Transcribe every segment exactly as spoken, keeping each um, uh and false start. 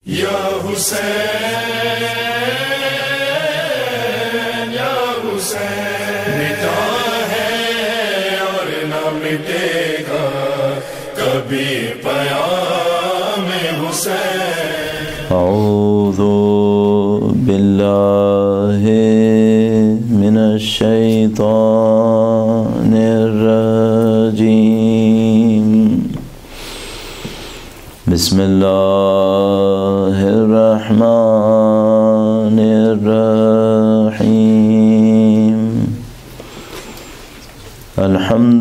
یا حسین یا حسین مٹا ہے اور نہ مٹے گا کبھی پیام حسین۔ اعوذ باللہ من الشیطان الرجیم، بسم اللہ الرحمن الرحیم، الحمد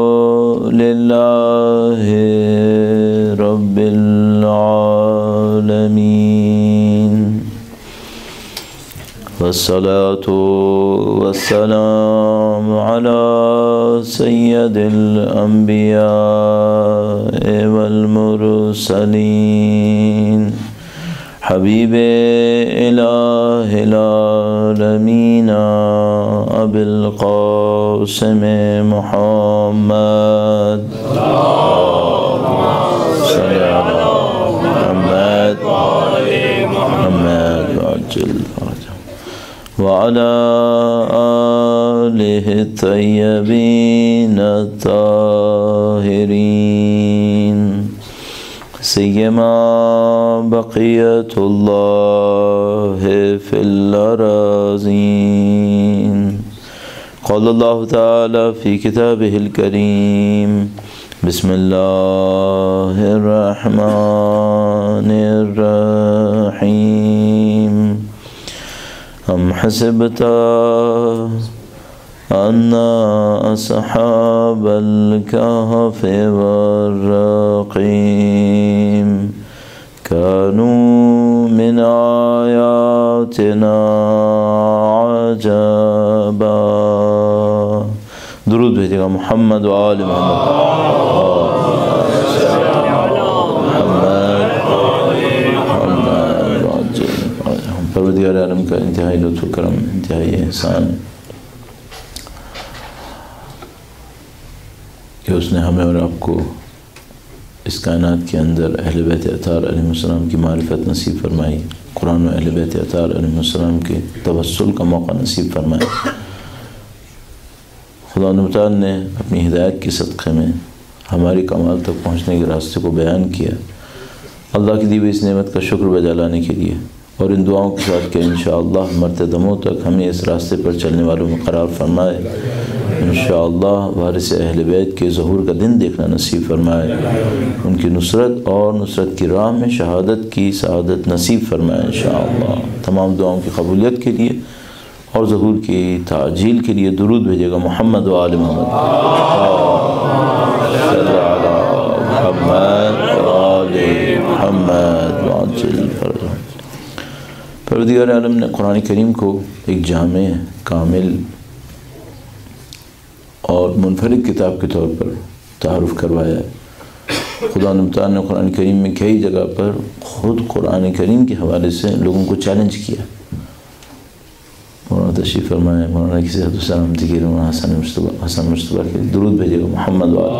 للہ رب العالمین، والصلاة والسلام على سید الانبیاء والمرسلین، حبیب الہ العالمین ابی القاسم محمد، صلی علی محمد محمد وعجل وعلى آله الطيبين الطاهرين، سيما بقية الله في الأراضين، قال الله تعالى في كتابه الكريم، بسم الله الرحمن الرحيم، أم حسبت أن أصحاب الكهف والرقيم كانوا من آياتنا عجبا؟ درود بھیجے گا محمد و آل محمد۔ پروردگار عالم کا انتہائی لطف و کرم، انتہائی احسان کہ اس نے ہمیں اور آپ کو اس کائنات کے اندر اہل بیت اطہار علیہ السلام کی معرفت نصیب فرمائی، قرآن و اہل بیت اطہار علیہ السلام کے توسل کا موقع نصیب فرمائی۔ خدا متعال نے اپنی ہدایت کی صدقے میں ہماری کمال تک پہنچنے کے راستے کو بیان کیا۔ اللہ کی دی ہوئی اس نعمت کا شکر بجا لانے کے لیے اور ان دعاؤں کے ساتھ کہ انشاءاللہ مرتے دموں تک ہمیں اس راستے پر چلنے والوں میں قرار فرمائے، انشاءاللہ وارث اہل بیت کے ظہور کا دن دیکھنا نصیب فرمائے، ان کی نصرت اور نصرت کی راہ میں شہادت کی سعادت نصیب فرمائے انشاءاللہ۔ تمام دعاؤں کی قبولیت کے لیے اور ظہور کی تعجیل کے لیے درود بھیجے گا محمد و آل محمد، صلی علی محمد و آل محمد وعجل فرجهم۔ پروردگار عالم نے قرآن کریم کو ایک جامع، کامل اور منفرد کتاب کے طور پر تعارف کروایا ہے۔ خدا متعال نے قرآن کریم میں کئی جگہ پر خود قرآن کریم کے حوالے سے لوگوں کو چیلنج کیا۔ مولانا تشریف فرمائے، مولانا کی صحت و سلامتی کے لیے مولانا حسن مشتبہ حسن مشتبہ کے درود بھیجے گا محمد وآل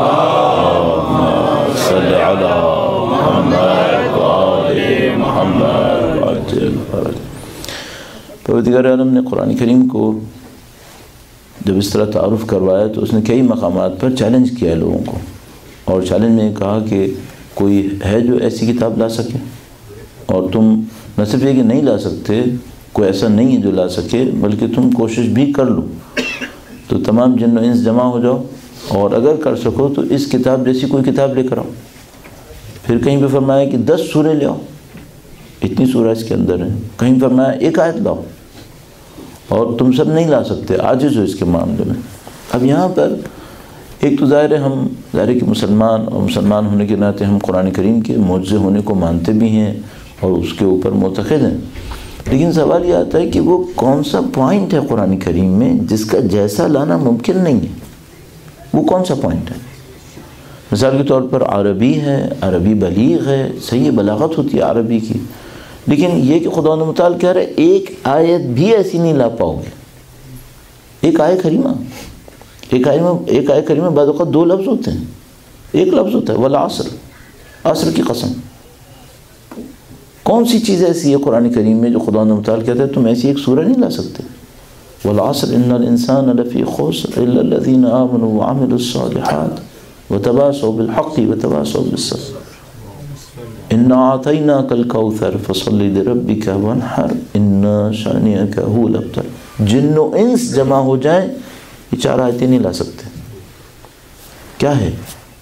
صلی علی محمد وآل محمد وعجل فرجهم۔ پروردگار عالم نے قرآن کریم کو جب اس طرح تعارف کروایا تو اس نے کئی مقامات پر چیلنج کیا لوگوں کو، اور چیلنج میں کہا کہ کوئی ہے جو ایسی کتاب لا سکے، اور تم نہ صرف یہ کہ نہیں لا سکتے، کوئی ایسا نہیں ہے جو لا سکے، بلکہ تم کوشش بھی کر لو تو تمام جن و انس جمع ہو جاؤ، اور اگر کر سکو تو اس کتاب جیسی کوئی کتاب لے کر آؤ۔ پھر کہیں پہ فرمایا کہ دس سورے لے آؤ، اتنی سورہ اس کے اندر ہے، کہیں فرمایا ایک آیت لاؤ، اور تم سب نہیں لا سکتے، عاجز ہو اس کے معاملے میں۔ اب یہاں پر ایک تو ظاہر ہے ہم ظاہر ہے کہ مسلمان اور مسلمان ہونے کے ناطے ہم قرآن کریم کے معجزے ہونے کو مانتے بھی ہیں اور اس کے اوپر معتقد ہیں، لیکن سوال یہ آتا ہے کہ وہ کون سا پوائنٹ ہے قرآن کریم میں جس کا جیسا لانا ممکن نہیں ہے؟ وہ کون سا پوائنٹ ہے؟ مثال کے طور پر عربی ہے، عربی بلیغ ہے، صحیح بلاغت ہوتی ہے عربی کی، لیکن یہ کہ خدا متعال کہہ رہے ایک آیت بھی ایسی نہیں لا پاؤ گے۔ ایک آیت کریمہ ایک آیت میں ایک آیت کریمہ بعض اوقات دو لفظ ہوتے ہیں، ایک لفظ ہوتا ہے والعصر، عصر کی قسم، کون سی چیز ایسی ہے قرآن کریم میں جو خدا نے متعال کہتا ہے تم ایسی ایک سورہ نہیں لا سکتے؟ والعصر ان الانسان لفی خسر الا الذین آمنوا وعملوا الصالحات وتواصوا بالحق وتواصوا بالصبر انا اعطیناک الکوثر فصل لربک وانحر ان شانئک هو الابتر. جن و انس جمع ہو جائیں یہ چار آیتیں نہیں لا سکتے. کیا ہے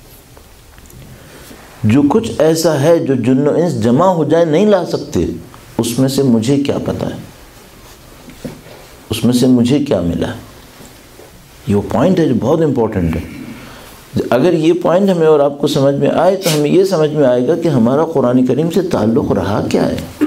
جو کچھ ایسا ہے جو جن و انس جمع ہو جائیں نہیں لا سکتے؟ اس میں سے مجھے کیا پتہ ہے، اس میں سے مجھے کیا ملا ہے. یہ وہ پوائنٹ ہے جو بہت امپورٹنٹ ہے. اگر یہ پوائنٹ ہمیں اور آپ کو سمجھ میں آئے تو ہمیں یہ سمجھ میں آئے گا کہ ہمارا قرآن کریم سے تعلق رہا کیا ہے.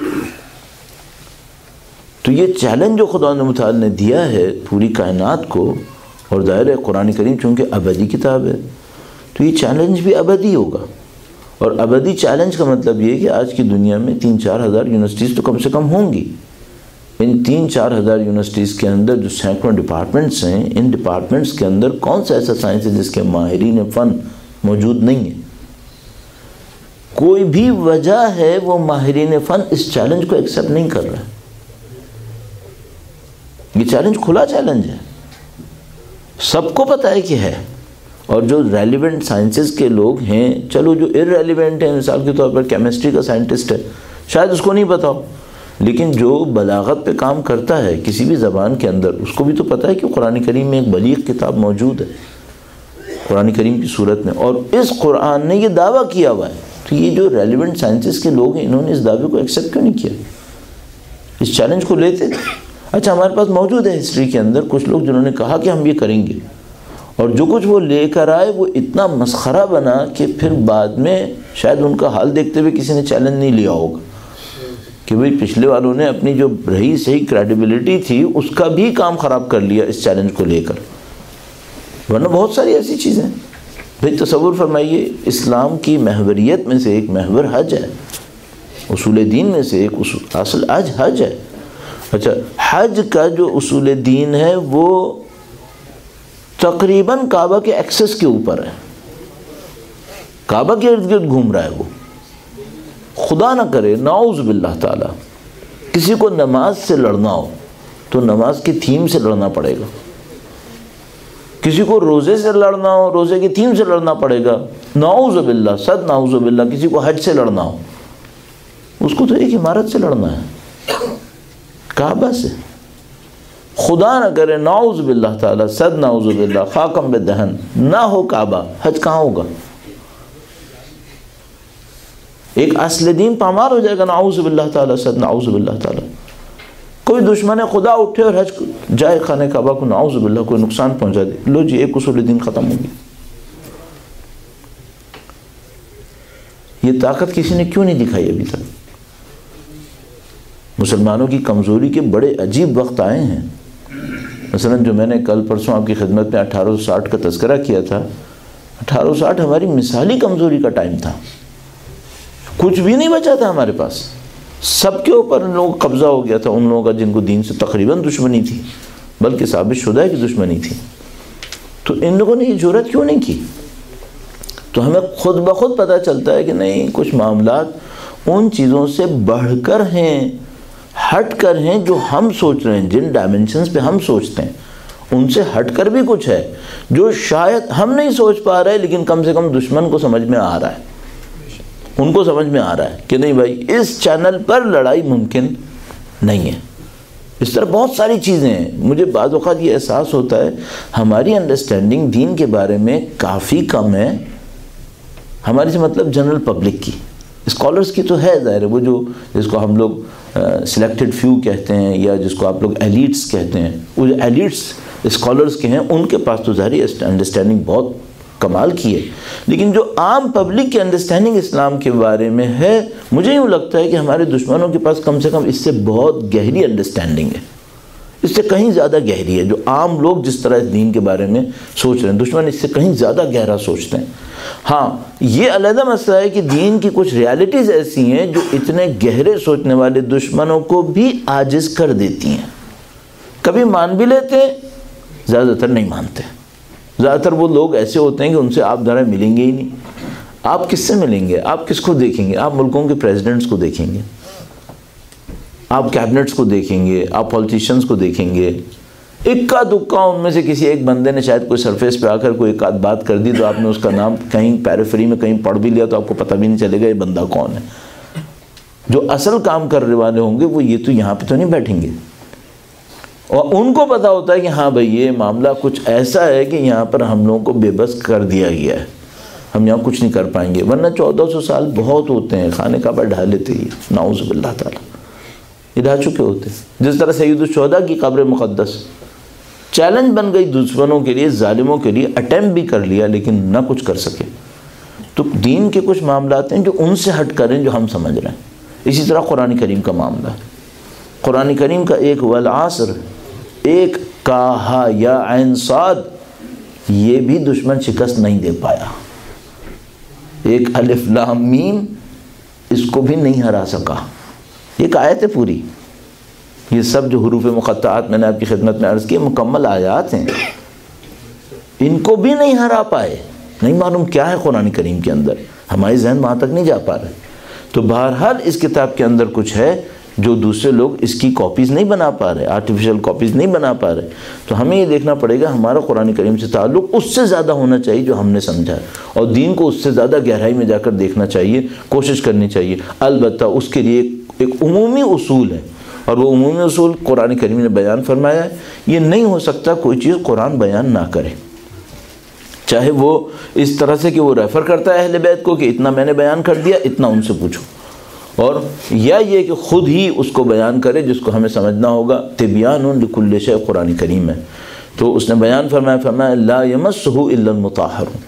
تو یہ چیلنج جو خدا نے متعال نے دیا ہے پوری کائنات کو، اور ظاہر ہے قرآن کریم چونکہ ابدی کتاب ہے تو یہ چیلنج بھی ابدی ہوگا. اور ابدی چیلنج کا مطلب یہ کہ آج کی دنیا میں تین چار ہزار یونیورسٹیز تو کم سے کم ہوں گی. ان تین چار ہزار یونیورسٹیز کے اندر جو سینکڑوں ڈپارٹمنٹس ہیں، ان ڈپارٹمنٹس کے اندر کون سا ایسا سائنس ہے جس کے ماہرین فن موجود نہیں ہیں؟ کوئی بھی وجہ ہے وہ ماہرین فن اس چیلنج کو ایکسیپٹ نہیں کر رہا ہے. یہ چیلنج کھلا چیلنج ہے، سب کو پتہ ہے کہ ہے. اور جو ریلیونٹ سائنسز کے لوگ ہیں، چلو جو ارریلیونٹ ہیں، مثال کے طور پر کیمسٹری کا سائنٹسٹ ہے شاید اس کو نہیں پتا ہو، لیکن جو بلاغت پہ کام کرتا ہے کسی بھی زبان کے اندر اس کو بھی تو پتہ ہے کہ قرآن کریم میں ایک بلیغ کتاب موجود ہے قرآن کریم کی صورت میں، اور اس قرآن نے یہ دعویٰ کیا ہوا ہے. تو یہ جو ریلیونٹ سائنسز کے لوگ ہیں انہوں نے اس دعوے کو ایکسیپٹ کیوں نہیں کیا؟ اس چیلنج کو لیتے. اچھا ہمارے پاس موجود ہے ہسٹری کے اندر کچھ لوگ جنہوں نے کہا کہ ہم یہ کریں گے، اور جو کچھ وہ لے کر آئے وہ اتنا مسخرہ بنا کہ پھر بعد میں شاید ان کا حال دیکھتے ہوئے کسی نے چیلنج نہیں لیا ہوگا کہ بھئی پچھلے والوں نے اپنی جو رہی صحیح کریڈیبلٹی تھی اس کا بھی کام خراب کر لیا اس چیلنج کو لے کر. ورنہ بہت ساری ایسی چیزیں. بھئی تصور فرمائیے اسلام کی محوریت میں سے ایک محور حج ہے، اصول دین میں سے ایک اصول اصل حج حج ہے. اچھا حج کا جو اصول دین ہے وہ تقریباً کعبہ کے ایکسس کے اوپر ہے، کعبہ کے ارد گرد گھوم رہا ہے وہ. خدا نہ کرے نعوذ باللہ تعالی کسی کو نماز سے لڑنا ہو تو نماز کی تھیم سے لڑنا پڑے گا، کسی کو روزے سے لڑنا ہو روزے کی تھیم سے لڑنا پڑے گا. نعوذ باللہ صد نعوذ باللہ کسی کو حج سے لڑنا ہو اس کو تو ایک عمارت سے لڑنا ہے، کعبہ سے. خدا نہ کرے نعوذ باللہ تعالی صد نعوذ باللہ خاکم بدہن نہ ہو کعبہ، حج کہاں ہوگا؟ ایک اصل دین پامال ہو جائے گا. نعوذ باللہ تعالی صد نعوذ باللہ تعالی. کوئی دشمن خدا اٹھے اور حج جائے خانہ کعبہ کو نعوذ باللہ کوئی نقصان پہنچا دے، لو جی ایک اصول دین ختم ہوگی. یہ طاقت کسی نے کیوں نہیں دکھائی ابھی تک؟ مسلمانوں کی کمزوری کے بڑے عجیب وقت آئے ہیں. مثلا جو میں نے کل پرسوں آپ کی خدمت میں اٹھارہ سو ساٹھ کا تذکرہ کیا تھا، اٹھارہ سو ساٹھ ہماری مثالی کمزوری کا ٹائم تھا. کچھ بھی نہیں بچا تھا ہمارے پاس، سب کے اوپر ان لوگوں کا قبضہ ہو گیا تھا، ان لوگوں کا جن کو دین سے تقریباً دشمنی تھی، بلکہ ثابت شدہ ہے کہ دشمنی تھی. تو ان لوگوں نے یہ جرأت کیوں نہیں کی؟ تو ہمیں خود بخود پتہ چلتا ہے کہ نہیں، کچھ معاملات ان چیزوں سے بڑھ کر ہیں، ہٹ کر ہیں جو ہم سوچ رہے ہیں، جن ڈائمنشنز پہ ہم سوچتے ہیں ان سے ہٹ کر بھی کچھ ہے جو شاید ہم نہیں سوچ پا رہے، لیکن کم سے کم دشمن کو سمجھ میں آ رہا ہے، ان کو سمجھ میں آ رہا ہے کہ نہیں بھائی اس چینل پر لڑائی ممکن نہیں ہے. اس طرح بہت ساری چیزیں ہیں. مجھے بعض اوقات یہ احساس ہوتا ہے ہماری انڈرسٹینڈنگ دین کے بارے میں کافی کم ہے، ہماری سے مطلب جنرل پبلک کی. اسکالرس کی تو ہے ظاہر ہے، وہ جو جس کو ہم لوگ سلیکٹڈ فیو کہتے ہیں یا جس کو آپ لوگ ایلیٹس کہتے ہیں، وہ جو ایلیٹس اسکالرس کے ہیں ان کے پاس تو ظاہر انڈرسٹینڈنگ بہت کمال کی ہے. لیکن جو عام پبلک کی انڈرسٹینڈنگ اسلام کے بارے میں ہے، مجھے یوں لگتا ہے کہ ہمارے دشمنوں کے پاس کم سے کم اس سے بہت گہری انڈرسٹینڈنگ ہے، اس سے کہیں زیادہ گہری ہے. جو عام لوگ جس طرح اس دین کے بارے میں سوچ رہے ہیں، دشمن اس سے کہیں زیادہ گہرا سوچتے ہیں. ہاں یہ علیحدہ مسئلہ ہے کہ دین کی کچھ ریالٹیز ایسی ہیں جو اتنے گہرے سوچنے والے دشمنوں کو بھی عاجز کر دیتی ہیں. کبھی مان بھی لیتے ہیں، زیادہ تر نہیں مانتے. زیادہ تر وہ لوگ ایسے ہوتے ہیں کہ ان سے آپ ذرا ملیں گے ہی نہیں. آپ کس سے ملیں گے؟ آپ کس کو دیکھیں گے؟ آپ ملکوں کے پریزیڈنٹس کو دیکھیں گے. آپ کیبنٹس کو دیکھیں گے، آپ پولیٹیشنز کو دیکھیں گے، اکا دکا ان میں سے کسی ایک بندے نے شاید کوئی سرفیس پہ آ کر کوئی ایک آدھ بات کر دی تو آپ نے اس کا نام کہیں پیریفری میں کہیں پڑھ بھی لیا تو آپ کو پتہ بھی نہیں چلے گا یہ بندہ کون ہے۔ جو اصل کام کرنے والے ہوں گے وہ یہ تو یہاں پہ تو نہیں بیٹھیں گے، اور ان کو پتہ ہوتا ہے کہ ہاں بھائی یہ معاملہ کچھ ایسا ہے کہ یہاں پر ہم لوگوں کو بے بس کر دیا گیا ہے، ہم یہاں کچھ نہیں کر پائیں گے۔ ورنہ چودہ سو سال بہت ہوتے ہیں، خانہ کعبہ ڈھا لیتے ہی، نعوذ باللہ تعالیٰ، یہ ڈھا چکے ہوتے ہیں۔ جس طرح سید الشہداء کی قبر مقدس چیلنج بن گئی دشمنوں کے لیے، ظالموں کے لیے، اٹیمپٹ بھی کر لیا لیکن نہ کچھ کر سکے۔ تو دین کے کچھ معاملات ہیں جو ان سے ہٹ کر ہیں جو ہم سمجھ رہے ہیں۔ اسی طرح قرآن کریم کا معاملہ ہے، قرآن کریم کا ایک والعصر، ایک کہا یا عین صاد، یہ بھی دشمن شکست نہیں دے پایا۔ ایک الف لام میم، اس کو بھی نہیں ہرا سکا۔ ایک آیت ہے پوری، یہ سب جو حروف مقطعات میں نے آپ کی خدمت میں عرض کی مکمل آیات ہیں، ان کو بھی نہیں ہرا پائے۔ نہیں معلوم کیا ہے قرآن کریم کے اندر، ہمارے ذہن وہاں تک نہیں جا پا رہے۔ تو بہرحال اس کتاب کے اندر کچھ ہے جو دوسرے لوگ اس کی کاپیز نہیں بنا پا رہے، آرٹیفیشل کاپیز نہیں بنا پا رہے۔ تو ہمیں یہ دیکھنا پڑے گا ہمارا قرآن کریم سے تعلق اس سے زیادہ ہونا چاہیے جو ہم نے سمجھا ہے، اور دین کو اس سے زیادہ گہرائی میں جا کر دیکھنا چاہیے، کوشش کرنی چاہیے۔ البتہ اس کے لیے ایک عمومی اصول ہے، اور وہ عمومی اصول قرآن کریم نے بیان فرمایا ہے۔ یہ نہیں ہو سکتا کوئی چیز قرآن بیان نہ کرے، چاہے وہ اس طرح سے کہ وہ ریفر کرتا ہے اہل بیت کو کہ اتنا میں نے بیان کر دیا، اتنا ان سے پوچھو، اور یا یہ کہ خود ہی اس کو بیان کرے جس کو ہمیں سمجھنا ہوگا۔ تبیان لکل شیء قرآن کریم ہے، تو اس نے بیان فرمایا فرمایا لا یمسہ الا المطہرون،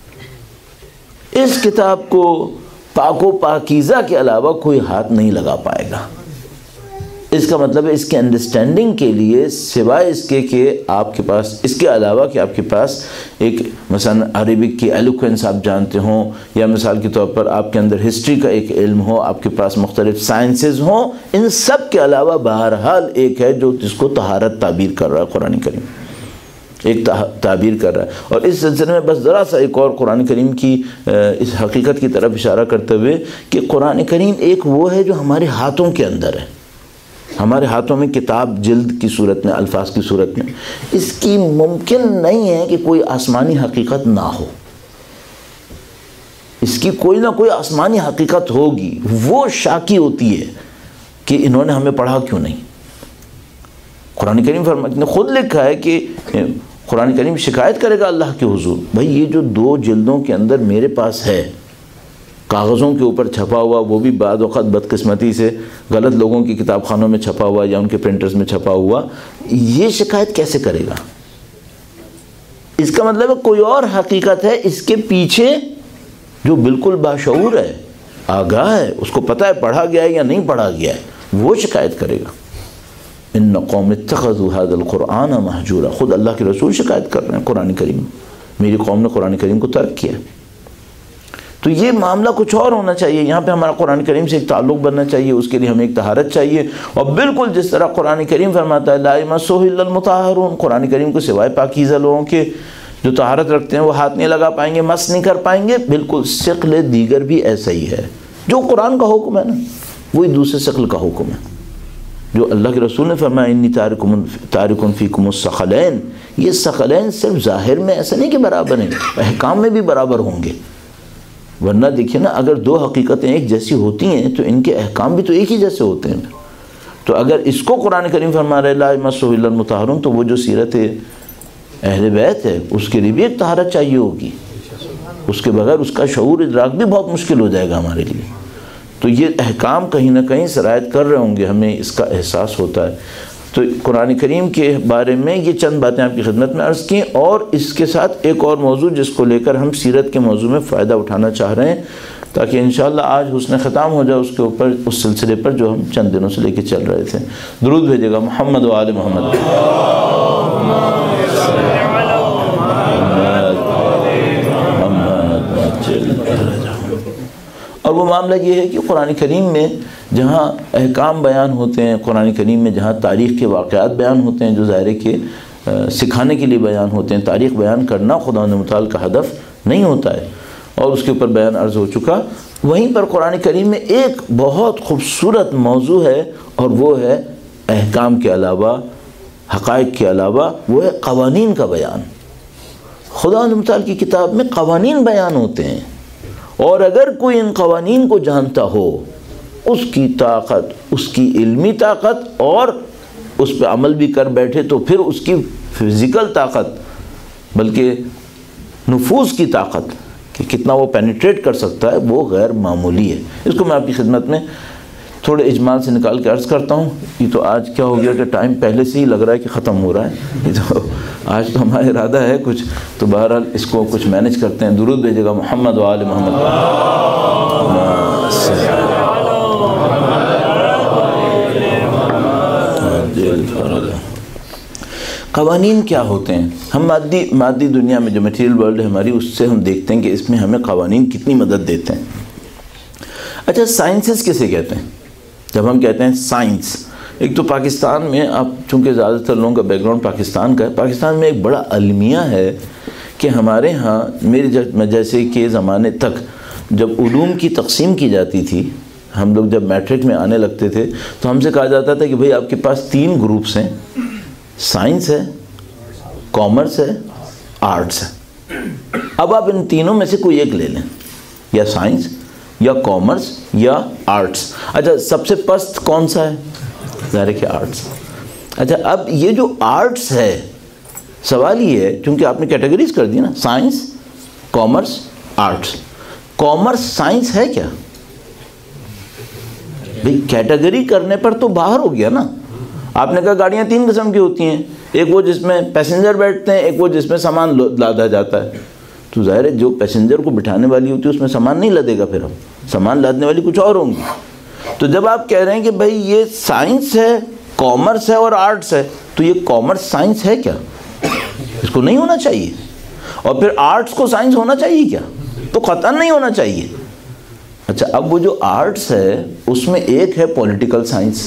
اس کتاب کو پاک و پاکیزہ کے علاوہ کوئی ہاتھ نہیں لگا پائے گا۔ اس کا مطلب ہے اس کے انڈرسٹینڈنگ کے لیے سوائے اس کے کہ آپ کے پاس، اس کے علاوہ کہ آپ کے پاس ایک مثلا عربک کی ایلوکوینس آپ جانتے ہوں، یا مثال کے طور پر آپ کے اندر ہسٹری کا ایک علم ہو، آپ کے پاس مختلف سائنسز ہوں، ان سب کے علاوہ بہرحال ایک ہے جو جس کو طہارت تعبیر کر رہا ہے قرآن کریم، ایک تعبیر کر رہا ہے۔ اور اس سلسلے میں بس ذرا سا ایک اور قرآن کریم کی اس حقیقت کی طرف اشارہ کرتے ہوئے کہ قرآن کریم ایک وہ ہے جو ہمارے ہاتھوں کے اندر ہے، ہمارے ہاتھوں میں کتاب جلد کی صورت میں، الفاظ کی صورت میں، اس کی ممکن نہیں ہے کہ کوئی آسمانی حقیقت نہ ہو، اس کی کوئی نہ کوئی آسمانی حقیقت ہوگی۔ وہ شاکی ہوتی ہے کہ انہوں نے ہمیں پڑھا کیوں نہیں۔ قرآن کریم فرماتے نے خود لکھا ہے کہ قرآن کریم شکایت کرے گا اللہ کے حضور، بھائی یہ جو دو جلدوں کے اندر میرے پاس ہے، کاغذوں کے اوپر چھپا ہوا، وہ بھی بعض وقت بدقسمتی سے غلط لوگوں کی کتاب خانوں میں چھپا ہوا یا ان کے پرنٹرز میں چھپا ہوا، یہ شکایت کیسے کرے گا؟ اس کا مطلب ہے کوئی اور حقیقت ہے اس کے پیچھے جو بالکل باشعور ہے، آگاہ ہے، اس کو پتہ ہے پڑھا گیا ہے یا نہیں پڑھا گیا ہے، وہ شکایت کرے گا۔ ان قوم اتخذوا هذا القرآن مہجورا، خود اللہ کے رسول شکایت کر رہے ہیں قرآن کریم، میری قوم نے قرآن کریم کو ترک کیا۔ تو یہ معاملہ کچھ اور ہونا چاہیے، یہاں پہ ہمارا قرآن کریم سے ایک تعلق بننا چاہیے، اس کے لیے ہمیں ایک طہارت چاہیے، اور بالکل جس طرح قرآن کریم فرماتا ہے لا یمسہ الا المطہرون، قرآن کریم کو سوائے پاکیزہ لوگوں کے جو طہارت رکھتے ہیں وہ ہاتھ نہیں لگا پائیں گے، مس نہیں کر پائیں گے۔ بالکل ثقل دیگر بھی ایسا ہی ہے، جو قرآن کا حکم ہے نا وہی دوسرے ثقل کا حکم ہے، جو اللہ کے رسول نے فرمایا انی تارک فیکم الثقلین، یہ ثقلین صرف ظاہر میں ایسا نہیں کہ برابر ہیں، احکام میں بھی برابر ہوں گے۔ ورنہ دیکھیں نا، اگر دو حقیقتیں ایک جیسی ہوتی ہیں تو ان کے احکام بھی تو ایک ہی جیسے ہوتے ہیں۔ تو اگر اس کو قرآن کریم فرما رہے لا یمسہ الا المطہرون، تو وہ جو سیرت اہل بیت ہے اس کے لیے بھی ایک طہارت چاہیے ہوگی، اس کے بغیر اس کا شعور ادراک بھی بہت مشکل ہو جائے گا ہمارے لیے۔ تو یہ احکام کہیں نہ کہیں سرایت کر رہے ہوں گے، ہمیں اس کا احساس ہوتا ہے۔ تو قرآن کریم کے بارے میں یہ چند باتیں آپ کی خدمت میں عرض کیں، اور اس کے ساتھ ایک اور موضوع جس کو لے کر ہم سیرت کے موضوع میں فائدہ اٹھانا چاہ رہے ہیں، تاکہ انشاءاللہ آج حسن ختام ہو جائے اس کے اوپر، اس سلسلے پر جو ہم چند دنوں سے لے کے چل رہے تھے۔ درود بھیجے گا محمد و آل محمد۔ اور وہ معاملہ یہ ہے کہ قرآن کریم میں جہاں احکام بیان ہوتے ہیں، قرآن کریم میں جہاں تاریخ کے واقعات بیان ہوتے ہیں جو ظاہر کے سکھانے کے لیے بیان ہوتے ہیں، تاریخ بیان کرنا خدا متعال کا ہدف نہیں ہوتا ہے، اور اس کے اوپر بیان عرض ہو چکا۔ وہیں پر قرآن کریم میں ایک بہت خوبصورت موضوع ہے، اور وہ ہے احکام کے علاوہ، حقائق کے علاوہ، وہ ہے قوانین کا بیان۔ خداوند متعال کی کتاب میں قوانین بیان ہوتے ہیں، اور اگر کوئی ان قوانین کو جانتا ہو، اس کی طاقت، اس کی علمی طاقت، اور اس پہ عمل بھی کر بیٹھے تو پھر اس کی فزیکل طاقت، بلکہ نفوذ کی طاقت کہ کتنا وہ پینیٹریٹ کر سکتا ہے، وہ غیر معمولی ہے۔ اس کو میں آپ کی خدمت میں تھوڑے اجمال سے نکال کے عرض کرتا ہوں۔ یہ تو آج کیا ہو گیا کہ ٹائم پہلے سے ہی لگ رہا ہے کہ ختم ہو رہا ہے، یہ تو آج تو ہمارا ارادہ ہے کچھ، تو بہرحال اس کو کچھ مینج کرتے ہیں۔ درود بھیجے گا محمد و آل محمد۔ قوانین کیا ہوتے ہیں؟ ہم مادی مادی دنیا میں جو میٹیریل ورلڈ ہے ہماری، اس سے ہم دیکھتے ہیں کہ اس میں ہمیں قوانین کتنی مدد دیتے ہیں۔ اچھا، سائنسز کسے کہتے ہیں؟ جب ہم کہتے ہیں سائنس، ایک تو پاکستان میں، اب چونکہ زیادہ تر لوگوں کا بیک گراؤنڈ پاکستان کا ہے، پاکستان میں ایک بڑا المیہ ہے کہ ہمارے ہاں میرے جیسے کہ زمانے تک جب علوم کی تقسیم کی جاتی تھی، ہم لوگ جب میٹرک میں آنے لگتے تھے تو ہم سے کہا جاتا تھا کہ بھئی آپ کے پاس تین گروپس ہیں، سائنس ہے، کامرس ہے، آرٹس ہے۔ اب آپ ان تینوں میں سے کوئی ایک لے لیں، یا سائنس یا کامرس یا آرٹس۔ اچھا، سب سے پست کون سا ہے؟ ظاہر ہے کہ آرٹس۔ اچھا، اب یہ جو آرٹس ہے، سوال یہ ہے، چونکہ آپ نے کیٹیگریز کر دی نا، science, commerce, arts, commerce science ہے کیا؟ بھئی کیٹیگری کرنے پر تو باہر ہو گیا نا۔ آپ نے کہا گاڑیاں تین قسم کی ہوتی ہیں، ایک وہ جس میں پیسنجر بیٹھتے ہیں، ایک وہ جس میں سامان لادا جاتا ہے۔ تو ظاہر ہے جو پیسنجر کو بٹھانے والی ہوتی ہے اس میں سامان نہیں لدے گا، پھر ہم سامان لادنے والی کچھ اور ہوں گی۔ تو جب آپ کہہ رہے ہیں کہ بھئی یہ سائنس ہے، کامرس ہے اور آرٹس ہے، تو یہ کامرس سائنس ہے کیا؟ اس کو نہیں ہونا چاہیے۔ اور پھر آرٹس کو سائنس ہونا چاہیے کیا؟ تو قطعاً نہیں ہونا چاہیے۔ اچھا، اب وہ جو آرٹس ہے اس میں ایک ہے پولیٹیکل سائنس۔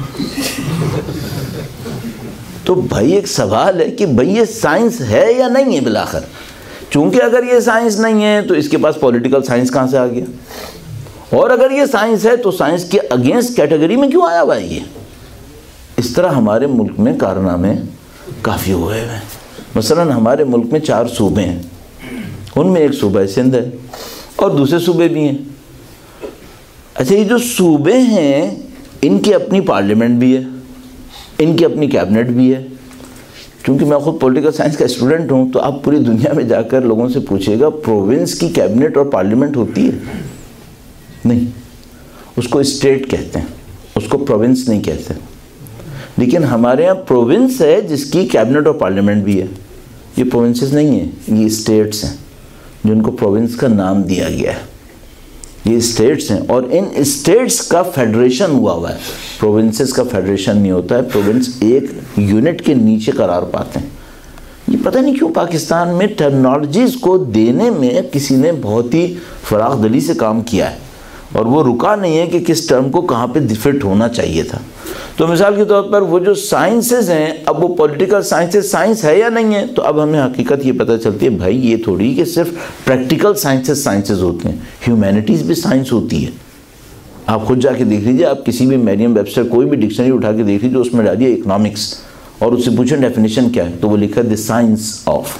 تو بھائی ایک سوال ہے کہ بھئی یہ سائنس ہے یا نہیں ہے بالآخر؟ چونکہ اگر یہ سائنس نہیں ہے تو اس کے پاس پولیٹیکل سائنس کہاں سے آ گیا؟ اور اگر یہ سائنس ہے تو سائنس کے اگینسٹ کیٹیگری میں کیوں آیا ہوا ہے یہ؟ اس طرح ہمارے ملک میں کارنامے کافی ہوئے ہیں۔ مثلا ہمارے ملک میں چار صوبے ہیں، ان میں ایک صوبہ سندھ ہے اور دوسرے صوبے بھی ہیں۔ اچھا، یہ جو صوبے ہیں ان کی اپنی پارلیمنٹ بھی ہے، ان کی اپنی کیبنٹ بھی ہے۔ چونکہ میں خود پولیٹیکل سائنس کا اسٹوڈنٹ ہوں تو آپ پوری دنیا میں جا کر لوگوں سے پوچھے گا پروونس کی کیبنٹ اور پارلیمنٹ ہوتی ہے؟ نہیں، اس کو اسٹیٹ کہتے ہیں، اس کو پروونس نہیں کہتے۔ لیکن ہمارے ہاں پروونس ہے جس کی کیبنٹ اور پارلیمنٹ بھی ہے۔ یہ پروونسز نہیں ہیں، یہ اسٹیٹس ہیں جن کو پروونس کا نام دیا گیا ہے۔ یہ اسٹیٹس ہیں اور ان اسٹیٹس کا فیڈریشن ہوا ہوا ہے، پروونسز کا فیڈریشن نہیں ہوتا ہے۔ پروونس ایک یونٹ کے نیچے قرار پاتے ہیں۔ یہ پتہ نہیں کیوں پاکستان میں ٹرمنالوجیز کو دینے میں کسی نے بہت ہی فراخ دلی سے کام کیا ہے، اور وہ رکا نہیں ہے کہ کس ٹرم کو کہاں پہ فٹ ہونا چاہیے تھا۔ تو مثال کے طور پر وہ جو سائنسز ہیں، اب وہ پولیٹیکل سائنسز سائنس ہے یا نہیں ہے؟ تو اب ہمیں حقیقت یہ پتہ چلتی ہے بھائی یہ تھوڑی کہ صرف پریکٹیکل سائنسز سائنسز ہوتے ہیں، ہیومینٹیز بھی سائنس ہوتی ہے۔ آپ خود جا کے دیکھ لیجیے، آپ کسی بھی میریم ویبسٹر کوئی بھی ڈکشنری اٹھا کے دیکھ لیجیے، اس میں ڈالیے اکنامکس اور اس سے پوچھیں ڈیفینیشن کیا ہے، تو وہ لکھا ہے the science of.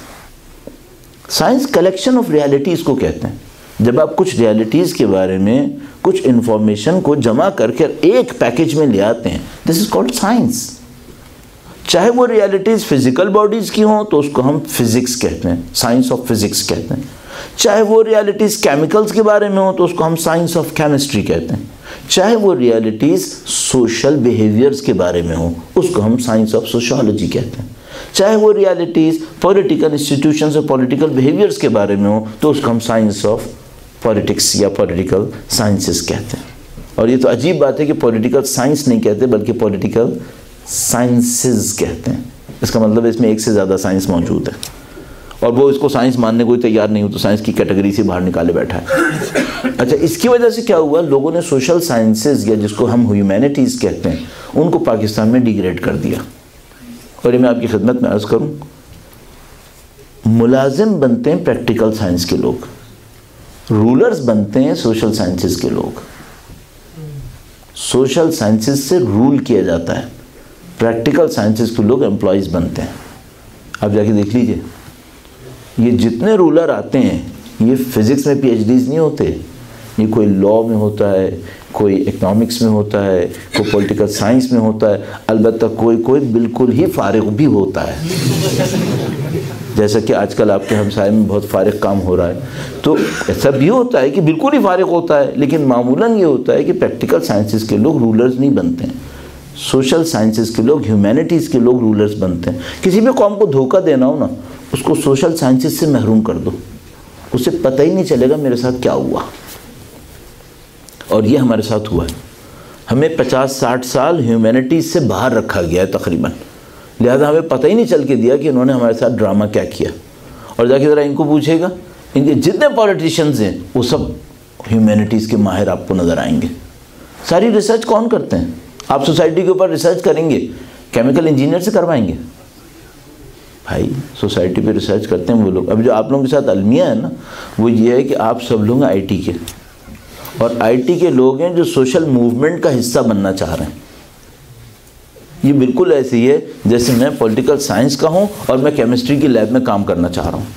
Science collection of realities کو کہتے ہیں۔ جب آپ کچھ ریالٹیز کے بارے میں کچھ انفارمیشن کو جمع کر کے ایک پیکج میں لے آتے ہیں، دس از کالڈ سائنس۔ چاہے وہ ریالٹیز فزیکل باڈیز کی ہوں تو اس کو ہم فزکس کہتے ہیں، سائنس آف فزکس کہتے ہیں۔ چاہے وہ ریالٹیز کیمیکلز کے بارے میں ہوں تو اس کو ہم سائنس آف کیمسٹری کہتے ہیں۔ چاہے وہ ریالٹیز سوشل بیہیویئرز کے بارے میں ہوں اس کو ہم سائنس آف سوشالوجی کہتے ہیں۔ چاہے وہ ریالٹیز پولیٹیکل انسٹیٹیوشنز اور پولیٹیکل بیہیویئرز کے بارے میں ہوں تو اس کو ہم سائنس آف پولیٹکس یا پولیٹیکل سائنسز کہتے ہیں۔ اور یہ تو عجیب بات ہے کہ پولیٹیکل سائنس نہیں کہتے بلکہ پولیٹیکل سائنسز کہتے ہیں۔ اس کا مطلب اس میں ایک سے زیادہ سائنس موجود ہے، اور وہ اس کو سائنس ماننے کو تیار نہیں ہو تو سائنس کی کیٹیگری سے باہر نکالے بیٹھا ہے۔ اچھا، اس کی وجہ سے کیا ہوا؟ لوگوں نے سوشل سائنسز یا جس کو ہم ہیومینٹیز کہتے ہیں ان کو پاکستان میں ڈیگریڈ کر دیا۔ اور یہ میں آپ کی خدمت میں عرض کروں، ملازم بنتے ہیں پریکٹیکل سائنس کے لوگ، رولرز بنتے ہیں سوشل سائنسز کے لوگ. سوشل سائنسز سے رول کیا جاتا ہے, پریکٹیکل سائنسز کے لوگ امپلائیز بنتے ہیں. آپ جا کے دیکھ لیجئے, یہ جتنے رولر آتے ہیں یہ فزکس میں پی ایچ ڈیز نہیں ہوتے, یہ کوئی لا میں ہوتا ہے, کوئی اکنامکس میں ہوتا ہے, کوئی پولیٹیکل سائنس میں ہوتا ہے, البتہ کوئی کوئی بالکل ہی فارغ بھی ہوتا ہے, جیسا کہ آج کل آپ کے ہمسائے میں بہت فارغ کام ہو رہا ہے. تو ایسا بھی ہوتا ہے کہ بالکل ہی فارغ ہوتا ہے, لیکن معمولاً یہ ہوتا ہے کہ پریکٹیکل سائنسز کے لوگ رولرز نہیں بنتے ہیں, سوشل سائنسز کے لوگ, ہیومینٹیز کے لوگ رولرز بنتے ہیں. کسی بھی قوم کو دھوکہ دینا ہو نا, اس کو سوشل سائنسز سے محروم کر دو, اسے پتہ ہی نہیں چلے گا میرے ساتھ کیا ہوا. اور یہ ہمارے ساتھ ہوا ہے. ہمیں پچاس ساٹھ سال ہیومینٹیز سے باہر رکھا گیا ہے تقریباً, لہذا ہمیں پتہ ہی نہیں چل کے دیا کہ انہوں نے ہمارے ساتھ ڈرامہ کیا کیا. اور جا کے ذرا ان کو پوچھے گا, ان کے جتنے پولیٹیشنز ہیں وہ سب ہیومینٹیز کے ماہر آپ کو نظر آئیں گے. ساری ریسرچ کون کرتے ہیں؟ آپ سوسائٹی کے اوپر ریسرچ کریں گے, کیمیکل انجینئر سے کروائیں گے؟ بھائی سوسائٹی پہ ریسرچ کرتے ہیں وہ لوگ. اب جو آپ لوگوں کے ساتھ المیہ ہے نا, وہ یہ ہے کہ آپ سب لوگ آئی ٹی کے, اور آئی ٹی کے لوگ ہیں جو سوشل موومنٹ کا حصہ بننا چاہ رہے ہیں. یہ بالکل ایسے ہی ہے جیسے میں پولیٹیکل سائنس کا ہوں اور میں کیمسٹری کی لیب میں کام کرنا چاہ رہا ہوں.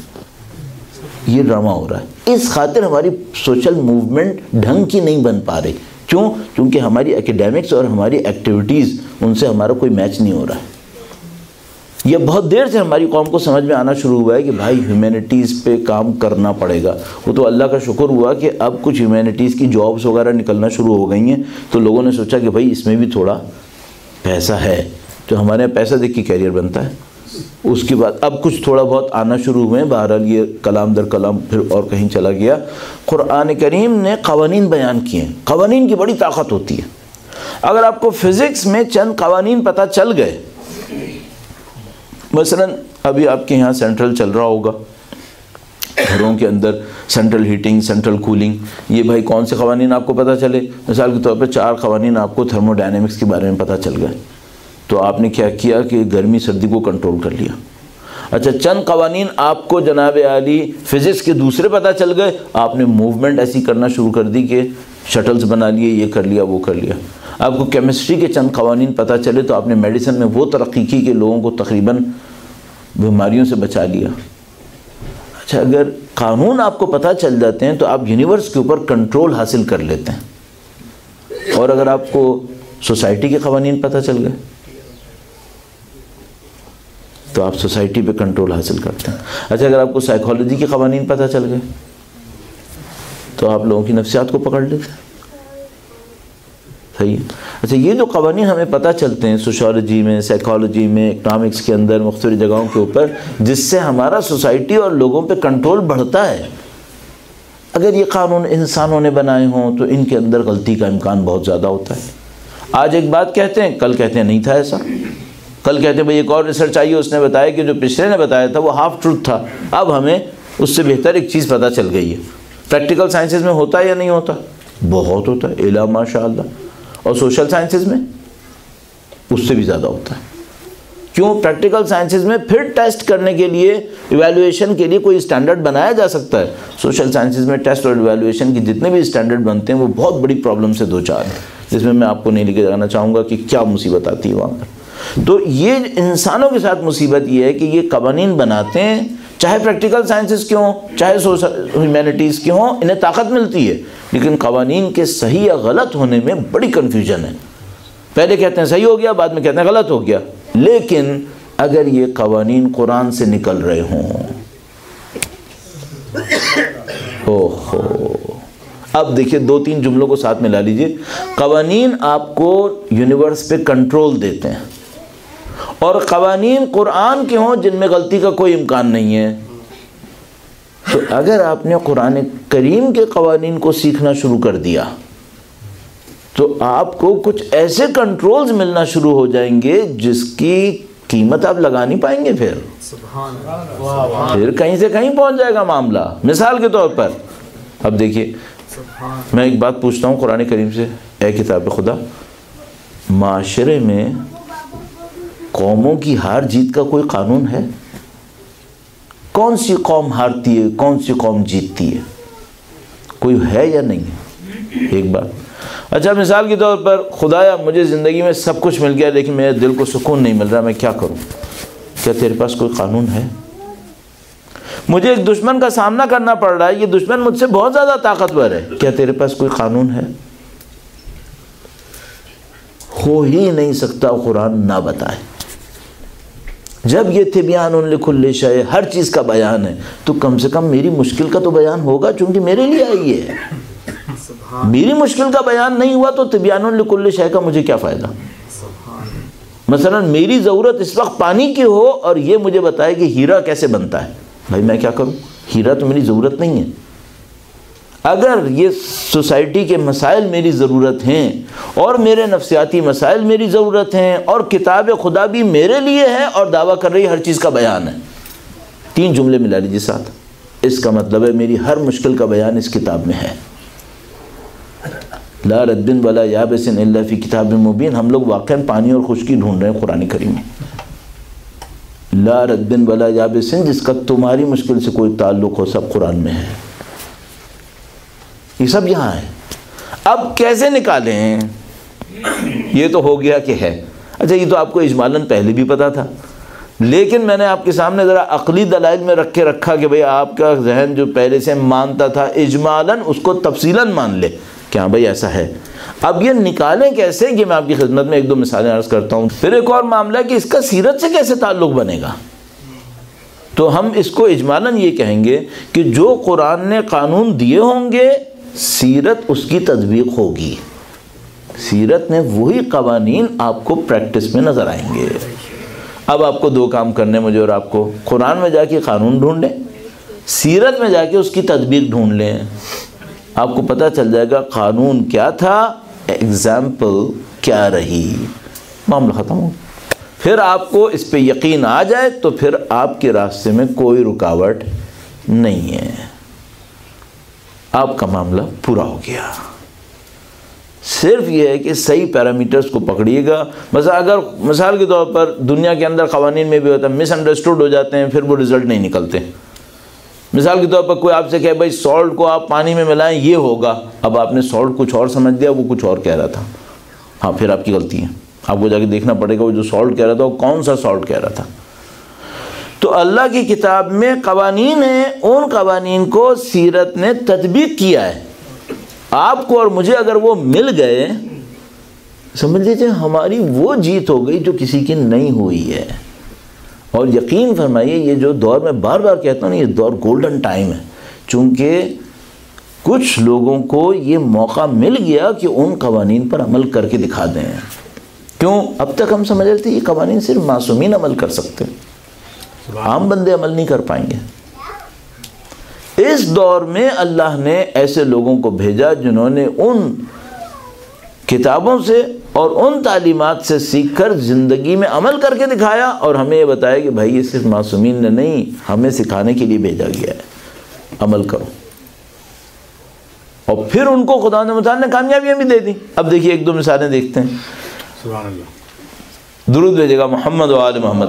یہ ڈرامہ ہو رہا ہے. اس خاطر ہماری سوشل موومنٹ ڈھنگ کی نہیں بن پا رہی. کیوں؟ کیونکہ ہماری ایکیڈیمکس اور ہماری ایکٹیویٹیز ان سے ہمارا کوئی میچ نہیں ہو رہا ہے. یہ بہت دیر سے ہماری قوم کو سمجھ میں آنا شروع ہوا ہے کہ بھائی ہیومینٹیز پہ کام کرنا پڑے گا. وہ تو اللہ کا شکر ہوا کہ اب کچھ ہیومینٹیز کی جابس وغیرہ نکلنا شروع ہو گئی ہیں, تو لوگوں نے سوچا کہ بھائی اس میں بھی تھوڑا پیسہ ہے, تو ہمارے یہاں پیسہ دیکھ کے کیریئر بنتا ہے. اس کے بعد اب کچھ تھوڑا بہت آنا شروع ہوئے ہیں. بہرحال یہ کلام در کلام پھر اور کہیں چلا گیا. قرآن کریم نے قوانین بیان کیے ہیں. قوانین کی بڑی طاقت ہوتی ہے. اگر آپ کو فزکس میں چند قوانین پتہ چل گئے, مثلا ابھی آپ کے یہاں سینٹرل چل رہا ہوگا, گھروں کے اندر سینٹرل ہیٹنگ, سینٹرل کولنگ, یہ بھائی کون سے قوانین آپ کو پتہ چلے؟ مثال کے طور پہ چار قوانین آپ کو تھرمو ڈائنامکس کے بارے میں پتہ چل گئے, تو آپ نے کیا کیا کہ گرمی سردی کو کنٹرول کر لیا. اچھا, چند قوانین آپ کو جناب عالی فزکس کے دوسرے پتہ چل گئے, آپ نے موومنٹ ایسی کرنا شروع کر دی کہ شٹلز بنا لیے, یہ کر لیا, وہ کر لیا. آپ کو کیمسٹری کے چند قوانین پتہ چلے تو آپ نے میڈیسن میں وہ ترقی کی کہ لوگوں کو تقریباً بیماریوں سے بچا لیا. اچھا, اگر قانون آپ کو پتہ چل جاتے ہیں تو آپ یونیورس کے اوپر کنٹرول حاصل کر لیتے ہیں. اور اگر آپ کو سوسائٹی کے قوانین پتہ چل گئے تو آپ سوسائٹی پہ کنٹرول حاصل کرتے ہیں. اچھا, اگر آپ کو سائیکالوجی کے قوانین پتہ چل گئے تو آپ لوگوں کی نفسیات کو پکڑ لیتے ہیں. صحیح ہے. اچھا, یہ جو قوانین ہمیں پتہ چلتے ہیں سوشیالوجی میں, سائیکالوجی میں, اکنامکس کے اندر, مختلف جگہوں کے اوپر, جس سے ہمارا سوسائٹی اور لوگوں پہ کنٹرول بڑھتا ہے, اگر یہ قانون انسانوں نے بنائے ہوں تو ان کے اندر غلطی کا امکان بہت زیادہ ہوتا ہے. آج ایک بات کہتے ہیں, کل کہتے ہیں نہیں تھا ایسا, کل کہتے ہیں بھئی ایک اور ریسرچ آئی, اس نے بتایا کہ جو پچھلے نے بتایا تھا وہ ہاف ٹروتھ تھا, اب ہمیں اس سے بہتر ایک چیز پتہ چل گئی ہے. پریکٹیکل سائنسز میں ہوتا ہے یا نہیں ہوتا؟ بہت ہوتا ہے, الا ماشاء اللہ. اور سوشل سائنسز میں اس سے بھی زیادہ ہوتا ہے. کیوں؟ پریکٹیکل سائنسز میں پھر ٹیسٹ کرنے کے لیے, ایویلویشن کے لیے کوئی اسٹینڈرڈ بنایا جا سکتا ہے. سوشل سائنسز میں ٹیسٹ اور ایویلویشن کی جتنے بھی اسٹینڈرڈ بنتے ہیں وہ بہت بڑی پرابلم سے دو چار ہیں, جس میں میں آپ کو نہیں لے کے جانا چاہوں گا کہ کیا مصیبت آتی ہے وہاں پر. تو یہ انسانوں کے ساتھ مصیبت یہ ہے کہ یہ قوانین بناتے ہیں, چاہے پریکٹیکل سائنسز کیوں ہوں, چاہے ہیومینٹیز کیوں ہوں, انہیں طاقت ملتی ہے, لیکن قوانین کے صحیح یا غلط ہونے میں بڑی کنفیوژن ہے. پہلے کہتے ہیں صحیح ہو گیا, بعد میں کہتے ہیں غلط ہو گیا. لیکن اگر یہ قوانین قرآن سے نکل رہے ہوں, اوہو, اب دیکھیے دو تین جملوں کو ساتھ ملا لیجئے. قوانین آپ کو یونیورس پہ کنٹرول دیتے ہیں, اور قوانین قرآن کے ہوں جن میں غلطی کا کوئی امکان نہیں ہے. تو اگر آپ نے قرآن کریم کے قوانین کو سیکھنا شروع کر دیا تو آپ کو کچھ ایسے کنٹرولز ملنا شروع ہو جائیں گے جس کی قیمت آپ لگا نہیں پائیں گے. پھر پھر کہیں سے کہیں پہنچ جائے گا معاملہ. مثال کے طور پر اب دیکھیے, میں ایک بات پوچھتا ہوں قرآن کریم سے, اے کتاب خدا, معاشرے میں قوموں کی ہار جیت کا کوئی قانون ہے؟ کون سی قوم ہارتی ہے, کون سی قوم جیتتی ہے؟ کوئی ہے یا نہیں ہے؟ ایک بات. اچھا مثال کے طور پر خدایا مجھے زندگی میں سب کچھ مل گیا لیکن میرے دل کو سکون نہیں مل رہا، میں کیا کروں؟ کیا تیرے پاس کوئی قانون ہے؟ مجھے ایک دشمن کا سامنا کرنا پڑ رہا ہے، یہ دشمن مجھ سے بہت زیادہ طاقتور ہے، کیا تیرے پاس کوئی قانون ہے؟ ہو ہی نہیں سکتا قرآن نہ بتائے. جب یہ تبیان لکل شیء ہر چیز کا بیان ہے تو کم سے کم میری مشکل کا تو بیان ہوگا، چونکہ میرے لیے آئی ہے. میری مشکل کا بیان نہیں ہوا تو تبیان لکل شیء کا مجھے کیا فائدہ؟ مثلا میری ضرورت اس وقت پانی کی ہو اور یہ مجھے بتائے کہ ہیرا کیسے بنتا ہے، بھائی میں کیا کروں؟ ہیرا تو میری ضرورت نہیں ہے. اگر یہ سوسائٹی کے مسائل میری ضرورت ہیں اور میرے نفسیاتی مسائل میری ضرورت ہیں اور کتاب خدا بھی میرے لیے ہے اور دعویٰ کر رہی ہر چیز کا بیان ہے، تین جملے ملا لیجیے ساتھ، اس کا مطلب ہے میری ہر مشکل کا بیان اس کتاب میں ہے. لا رد ولا یابس الا فی کتاب مبین. ہم لوگ واقعاً پانی اور خشکی ڈھونڈ رہے ہیں قرآن کریم میں. لا رد ولا یابس، جس کا تمہاری مشکل سے کوئی تعلق ہو، سب قرآن میں ہے. یہ سب یہاں ہے. اب کیسے نکالیں؟ یہ تو ہو گیا کہ ہے. اچھا یہ تو آپ کو اجمالاً پہلے بھی پتا تھا، لیکن میں نے آپ کے سامنے ذرا عقلی دلائل میں رکھ کے رکھا کہ بھئی آپ کا ذہن جو پہلے سے مانتا تھا اجمالاً اس کو تفصیلاً مان لے کہ ہاں بھئی ایسا ہے. اب یہ نکالیں کیسے، یہ میں آپ کی خدمت میں ایک دو مثالیں عرض کرتا ہوں. پھر ایک اور معاملہ ہے کہ اس کا سیرت سے کیسے تعلق بنے گا. تو ہم اس کو اجمالاً یہ کہیں گے کہ جو قرآن نے قانون دیے ہوں گے سیرت اس کی تطبیق ہوگی. سیرت میں وہی قوانین آپ کو پریکٹس میں نظر آئیں گے. اب آپ کو دو کام کرنے مجھے اور آپ کو، قرآن میں جا کے قانون ڈھونڈ لیں، سیرت میں جا کے اس کی تطبیق ڈھونڈ لیں. آپ کو پتہ چل جائے گا قانون کیا تھا، ایگزامپل کیا رہی، معاملہ ختم ہو. پھر آپ کو اس پہ یقین آ جائے تو پھر آپ کے راستے میں کوئی رکاوٹ نہیں ہے، آپ کا معاملہ پورا ہو گیا. صرف یہ ہے کہ صحیح پیرامیٹرز کو پکڑیے گا. مثلا اگر مثال کے طور پر دنیا کے اندر قوانین میں بھی ہوتا ہے مس انڈرسٹوڈ ہو جاتے ہیں، پھر وہ رزلٹ نہیں نکلتے. مثال کے طور پر کوئی آپ سے کہے بھائی سالٹ کو آپ پانی میں ملائیں یہ ہوگا، اب آپ نے سالٹ کچھ اور سمجھ دیا، وہ کچھ اور کہہ رہا تھا. ہاں پھر آپ کی غلطی ہے، آپ کو جا کے دیکھنا پڑے گا وہ جو سالٹ کہہ رہا تھا وہ کون سا سالٹ کہہ رہا تھا. تو اللہ کی کتاب میں قوانین ہیں، ان قوانین کو سیرت نے تطبیق کیا ہے. آپ کو اور مجھے اگر وہ مل گئے سمجھ لیجیے ہماری وہ جیت ہو گئی جو کسی کی نہیں ہوئی ہے. اور یقین فرمائیے یہ جو دور میں بار بار کہتا ہوں یہ دور گولڈن ٹائم ہے، چونکہ کچھ لوگوں کو یہ موقع مل گیا کہ ان قوانین پر عمل کر کے دکھا دیں. کیوں؟ اب تک ہم سمجھ رہے تھے یہ قوانین صرف معصومین عمل کر سکتے ہیں، عام بندے عمل نہیں کر پائیں گے. اس دور میں اللہ نے ایسے لوگوں کو بھیجا جنہوں نے ان کتابوں سے اور ان تعلیمات سے سیکھ کر زندگی میں عمل کر کے دکھایا، اور ہمیں یہ بتایا کہ بھائی یہ صرف معصومین نے نہیں، ہمیں سکھانے کے لیے بھیجا گیا ہے، عمل کرو. اور پھر ان کو خدا متعال نے کامیابیاں بھی دے دی. اب دیکھیے ایک دو مثالیں دیکھتے ہیں. سبحان اللہ. درود بھیجے گا محمد و آل محمد،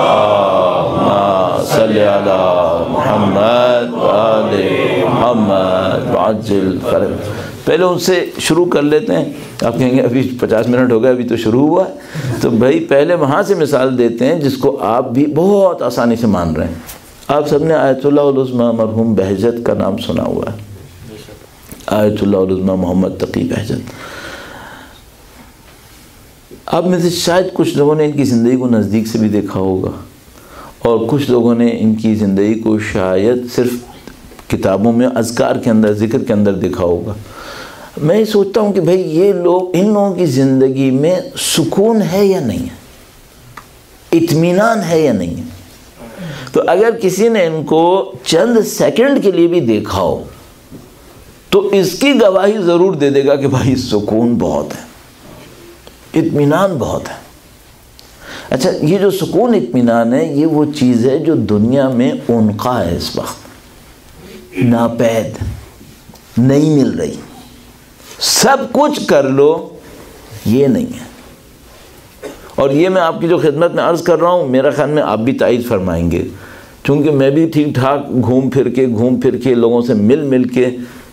اللہم صلی علی محمد و آل محمد وعجل فرج. پہلے ان سے شروع کر لیتے ہیں. آپ کہیں گے ابھی پچاس منٹ ہو گئے، ابھی تو شروع ہوا ہے. تو بھائی پہلے وہاں سے مثال دیتے ہیں جس کو آپ بھی بہت آسانی سے مان رہے ہیں. آپ سب نے آیت اللہ العظمیٰ مرحوم بہجت کا نام سنا ہوا ہے. آیت اللہ العظمیٰ محمد تقی بہجت. آپ میں سے شاید کچھ لوگوں نے ان کی زندگی کو نزدیک سے بھی دیکھا ہوگا، اور کچھ لوگوں نے ان کی زندگی کو شاید صرف کتابوں میں اذکار کے اندر ذکر کے اندر دیکھا ہوگا. میں یہ سوچتا ہوں کہ بھئی یہ لوگ ان لوگوں کی زندگی میں سکون ہے یا نہیں ہے، اطمینان ہے یا نہیں ہے. تو اگر کسی نے ان کو چند سیکنڈ کے لیے بھی دیکھا ہو تو اس کی گواہی ضرور دے دے گا کہ بھائی سکون بہت ہے، اطمینان بہت ہے. اچھا یہ جو سکون اطمینان ہے یہ وہ چیز ہے جو دنیا میں انقا ہے، اس وقت ناپید نہیں مل رہی. سب کچھ کر لو یہ نہیں ہے. اور یہ میں آپ کی جو خدمت میں عرض کر رہا ہوں میرا خیال میں آپ بھی تائید فرمائیں گے، چونکہ میں بھی ٹھیک ٹھاک گھوم پھر کے گھوم پھر کے لوگوں سے مل مل کے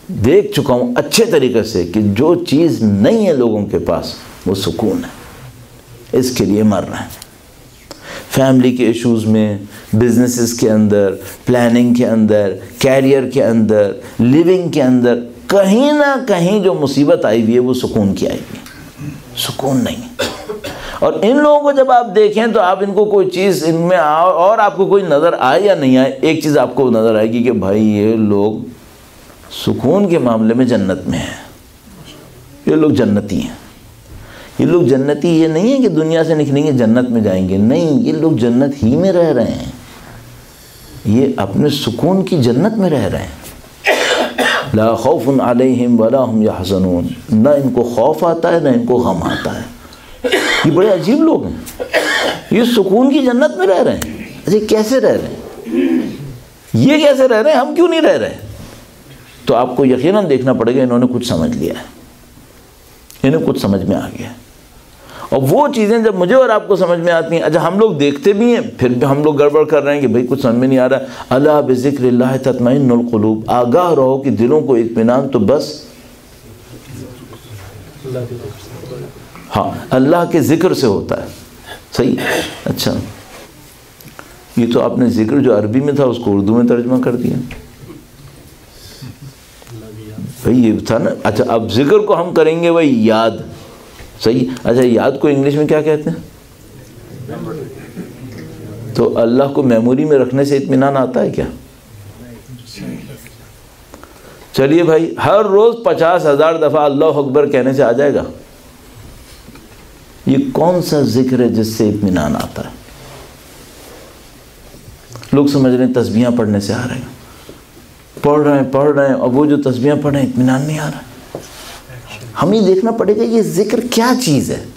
دیکھ چکا ہوں اچھے طریقے سے کہ جو چیز نہیں ہے لوگوں کے پاس وہ سکون ہے، اس کے لیے مر رہے ہیں۔ فیملی کے ایشوز میں، بزنسز کے اندر، پلاننگ کے اندر، کیریئر کے اندر، لیونگ کے اندر، کہیں نہ کہیں جو مصیبت آئی ہوئی ہے وہ سکون کی آئی ہوئی ہے، سکون نہیں۔ اور ان لوگوں کو جب آپ دیکھیں تو آپ ان کو کوئی چیز ان میں اور آپ کو کوئی نظر آئے یا نہیں آئے، ایک چیز آپ کو نظر آئے گی کہ بھائی یہ لوگ سکون کے معاملے میں جنت میں ہیں، یہ لوگ جنتی ہیں۔ یہ لوگ جنتی یہ نہیں ہے کہ دنیا سے نکلیں گے جنت میں جائیں گے، نہیں، یہ لوگ جنت ہی میں رہ رہے ہیں، یہ اپنے سکون کی جنت میں رہ رہے ہیں۔ لا خوف علیہم ولا ہم یحزنون، نہ ان کو خوف آتا ہے نہ ان کو غم آتا ہے۔ یہ بڑے عجیب لوگ ہیں، یہ سکون کی جنت میں رہ رہے ہیں۔ اچھا کیسے رہ رہے ہیں؟ یہ کیسے رہ رہے ہیں، ہم کیوں نہیں رہ رہے؟ تو آپ کو یقیناً دیکھنا پڑے گا انہوں نے کچھ سمجھ لیا ہے، انہیں کچھ سمجھ میں آ گیا۔ اور وہ چیزیں جب مجھے اور آپ کو سمجھ میں آتی ہیں، اچھا ہم لوگ دیکھتے بھی ہیں پھر بھی ہم لوگ گڑبڑ کر رہے ہیں کہ بھئی کچھ سمجھ میں نہیں آ رہا۔ الا بذکر اللہ تطمئن القلوب، آگاہ رہو کہ دلوں کو اطمینان تو بس ہاں اللہ کے ذکر سے ہوتا ہے۔ صحیح؟ اچھا یہ تو آپ نے ذکر جو عربی میں تھا اس کو اردو میں ترجمہ کر دیا بھئی، یہ تھا نا۔ اچھا اب ذکر کو ہم کریں گے وہی یاد، صحیح؟ اچھا یاد کو انگلش میں کیا کہتے ہیں؟ تو اللہ کو میموری میں رکھنے سے اطمینان آتا ہے کیا؟ چلیے بھائی ہر روز پچاس ہزار دفعہ اللہ اکبر کہنے سے آ جائے گا؟ یہ کون سا ذکر ہے جس سے اطمینان آتا ہے؟ لوگ سمجھ رہے ہیں تسبیحاں پڑھنے سے آ رہے ہیں، پڑھ رہے ہیں پڑھ رہے ہیں اور وہ جو تسبیحاں پڑھ رہے ہیں اطمینان نہیں آ رہا۔ ہمیں دیکھنا پڑے گا یہ ذکر کیا چیز ہے۔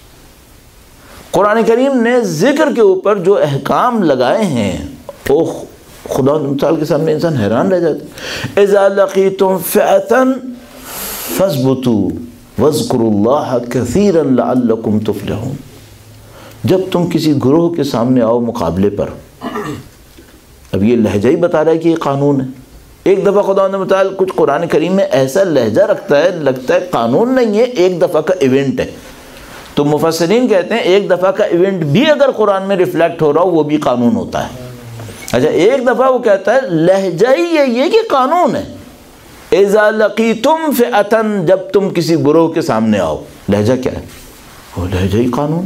قرآن کریم نے ذکر کے اوپر جو احکام لگائے ہیں وہ خدا مثال کے سامنے انسان حیران رہ جاتا ہے۔ اذا لقیتم فئۃ فاثبتوا واذکروا اللہ کثیرا لعلکم تفلحون، جب تم کسی گروہ کے سامنے آؤ مقابلے پر، اب یہ لہجہ ہی بتا رہا ہے کہ یہ قانون ہے۔ ایک دفعہ خدا نے متعال کچھ قرآن کریم میں ایسا لہجہ رکھتا ہے لگتا ہے قانون نہیں ہے، ایک دفعہ کا ایونٹ ہے۔ تو مفسرین کہتے ہیں ایک دفعہ کا ایونٹ بھی اگر قرآن میں ریفلیکٹ ہو رہا ہو وہ بھی قانون ہوتا ہے۔ اچھا ایک دفعہ وہ کہتا ہے لہجہ ہی یہ کہ قانون ہے۔ اذا لقیتم فئۃ، جب تم کسی گروہ کے سامنے آؤ، لہجہ کیا ہے؟ وہ لہجہ ہی قانون۔